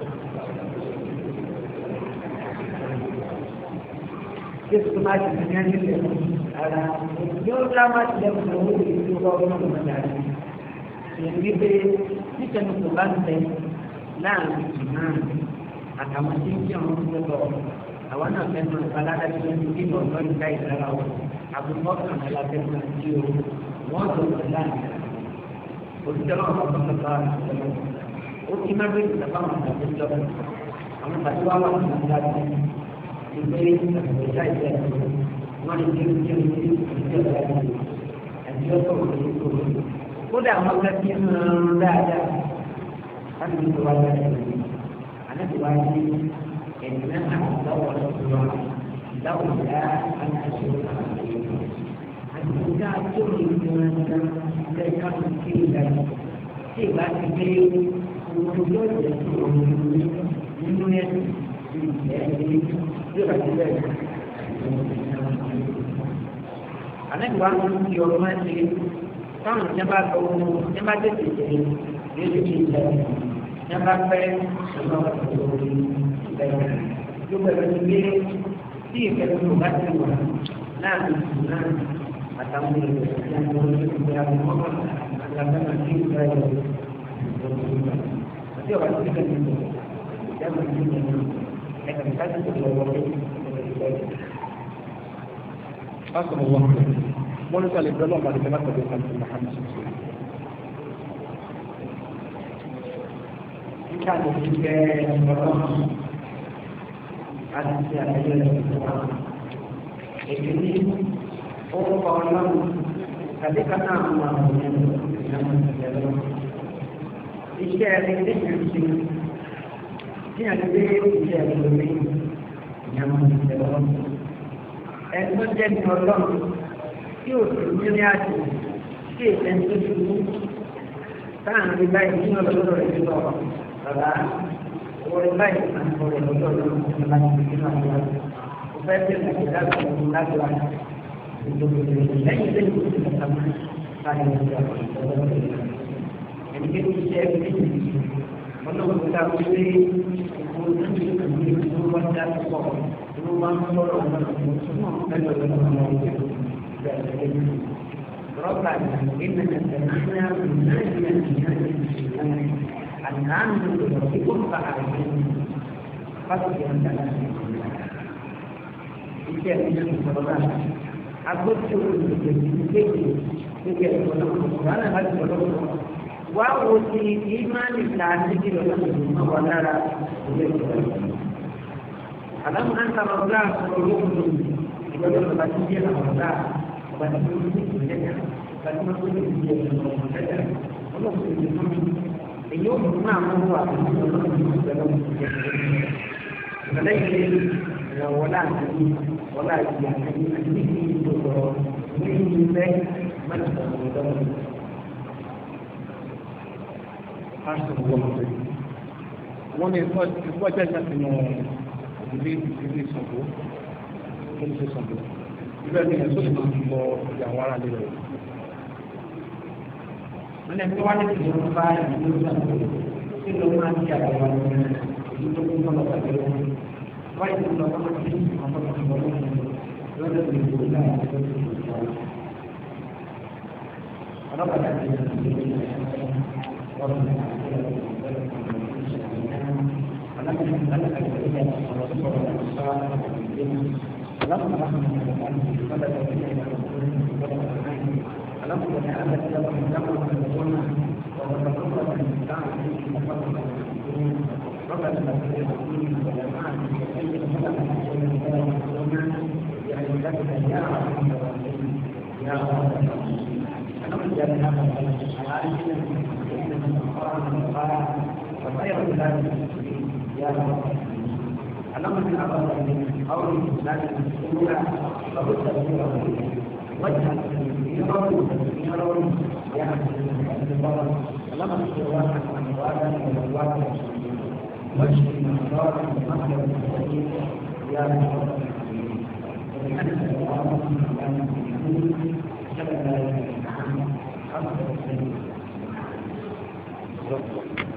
Ṣé tó máa ti ní ẹni lè rárá? Yóò dá máa ti lẹ́kùn tó wọ́n lè fi ọgbà ọgbà ọgbà dàrí. Ìyẹn pé títẹnu kò bá ń tẹ láàrin ìmáà àtàwọn tí ń jẹ́ àwọn tó lọ àwọn náà fẹ́ máa balada tí wọ́n ti kíkọ́ ọ̀gbọ́n ìgbà ìdára wọn àbúkọ́ kan aláfẹ́ máa jí o wọ́n tó lọ láàrin òṣìṣẹ́ náà wọ́n tó lọ ó ti má bẹ́ẹ̀ ìgbà báwọn àti ìjọ àwọn tàbí wá wà ní ìdájọ́ ìgbé ìgbà ìjẹ́ wọ́n ní kí ní kí ní kí ìjọba ìjọ àti ọkọ̀ òṣèlú kódà àwọn akẹ́kọ̀ọ́ ń rán dáadáa láti ní ìjọba ìjọ láti wá sí ẹ̀yìn náà àtàwọn ọ̀dọ́ لولا أن أشرك àtìgbà tó lè gbọ́nà lẹ́ka sí ìlànà tí ìbá ti gbé owó yóò jẹ́ sí òun nínú ẹ̀sìn ìgbẹ́ yóò bá ti bẹ̀rẹ̀. Àlẹ́gbà ń fi ọ̀rọ̀ máa ṣe táwọn ìjọba bá lọ́wọ́ ìjọba tètè ṣe yóò ti fi ìlẹ̀ ìjọba pẹ́ ìjọba lórí ìlẹ̀ yóò bẹ̀rẹ̀ sí gbé tí ìfẹ́ tó bá ti wà láàrin ìsìn náà. Atau yang berada di mana akan nanti saya berjumpa. Jadi orang itu kan itu, dia berjumpa. Akan kita berjumpa. Assalamualaikum. Mau sekali berdoa pada jemaat Tuhan Muhammad. Kita juga berdoa. Ada siapa yang berdoa? Ini orúkọ ọlọ́run tàbí kátà àwọn àwọn ìyàwó ìyàwó iṣẹ́ ẹni tí kìí ṣe tí a gbé iṣẹ́ ìlúwé ìyàwó ìyàwó ẹni tó jẹ́ ní ọlọ́run tí ò sí nílé àjò tí èsẹ̀ tó ṣubú táàrin rí báyìí ní ọlọ́dọ̀ rẹ̀ tó lọ bàbá orí báyìí àti orí lọ́dọ̀ rẹ̀ tó lọ láti fi sínú àwọn ọ̀rọ̀ òfẹ́ tẹ̀lé ìdájọ́ ọ̀rọ̀ láti wà lẹ́yìn lẹ́yìn tó ti kàtà máa káyọ̀ ọ̀rọ̀ ọ̀rọ̀ ẹni pé kí iṣẹ́ ẹgbẹ́ yìí ọlọ́run ta ó lé ìfowó tó ti kàtà ní ìlú wọn dá pọ̀ ìlú wọn ń lọ́rọ̀ ọ̀rọ̀ lẹ́yìn ọ̀rọ̀ ọ̀rọ̀ ربنا إنك سمعنا من أجل أن نعمل بربكم فأعلموا فاصبر أنت لا iṣẹ́ ìṣẹ́ ìṣọ̀rọ̀ agbóṣòwò ìgbèkègbè nígbà ìṣọ̀rọ̀ wàhálà láti ọ̀rọ̀ wá wo ti ìmáàlì ta níbi ọ̀rọ̀ ìṣọ̀rọ̀ wà lára ìwé ìṣọ̀rọ̀. àlámù náà ń ta ọ̀gá àkọ́kọ́ olóògùn ìgbọ́dọ̀ lọ́ba tí jẹ́ ọ̀gá ọ̀gá tí ó ní ìṣẹ̀lẹ̀ ọ̀gá tí ó ní ìṣẹ̀lẹ̀ ọlọ́run ti fún mi èyí ó mú máa mú wà fún ọlọ́run ìṣẹ̀lẹ̀ ìṣẹ̀lẹ̀ wọlá àti wọlá àti àti àti ní ìdòdò ní ìfẹ́ mẹ́ta ọ̀dọ́. Wọ́n ní ìfọ́jà ìṣàfihàn ìdílé ìdílé ìṣàkó tó ń ṣe ṣàkó. Ibẹ̀ ni ẹ̀sọ́ lè máa lọ ìyàwó ara lè rẹ̀. Wọ́n ní ẹ̀sọ́ wá ní ìdílé bá ìdílé ìṣàkó tí ló máa ń ṣe àgbà wọn ní ìdílé tó ń bọ̀ lọ́wọ́ àgbẹ̀ wọn. Why do you not want to think about the problem? Whether we do that, whether we do that. I don't know that I can do it. What is it? أنا من أنا أقول لك الرسول صلى الله عليه وسلم لما رحم الله فلا تبين ألم تكن أنت لم تكن تكون وتقول أن الإنسان في مقام ربنا لا تكن وجماعة يعني لك يا رب يا رب أنا من جل هذا العالم إن القرآن قال وخير بلاد المسلمين يا رب أنا من أراد من قول بلاد المسلمين فقلت له وجه يرون يرون يا رب لما تقول عن الوالد والوالد واشف المرضى ومحيا المسلمين يا رب وبحمد الله سبحانه وتعالى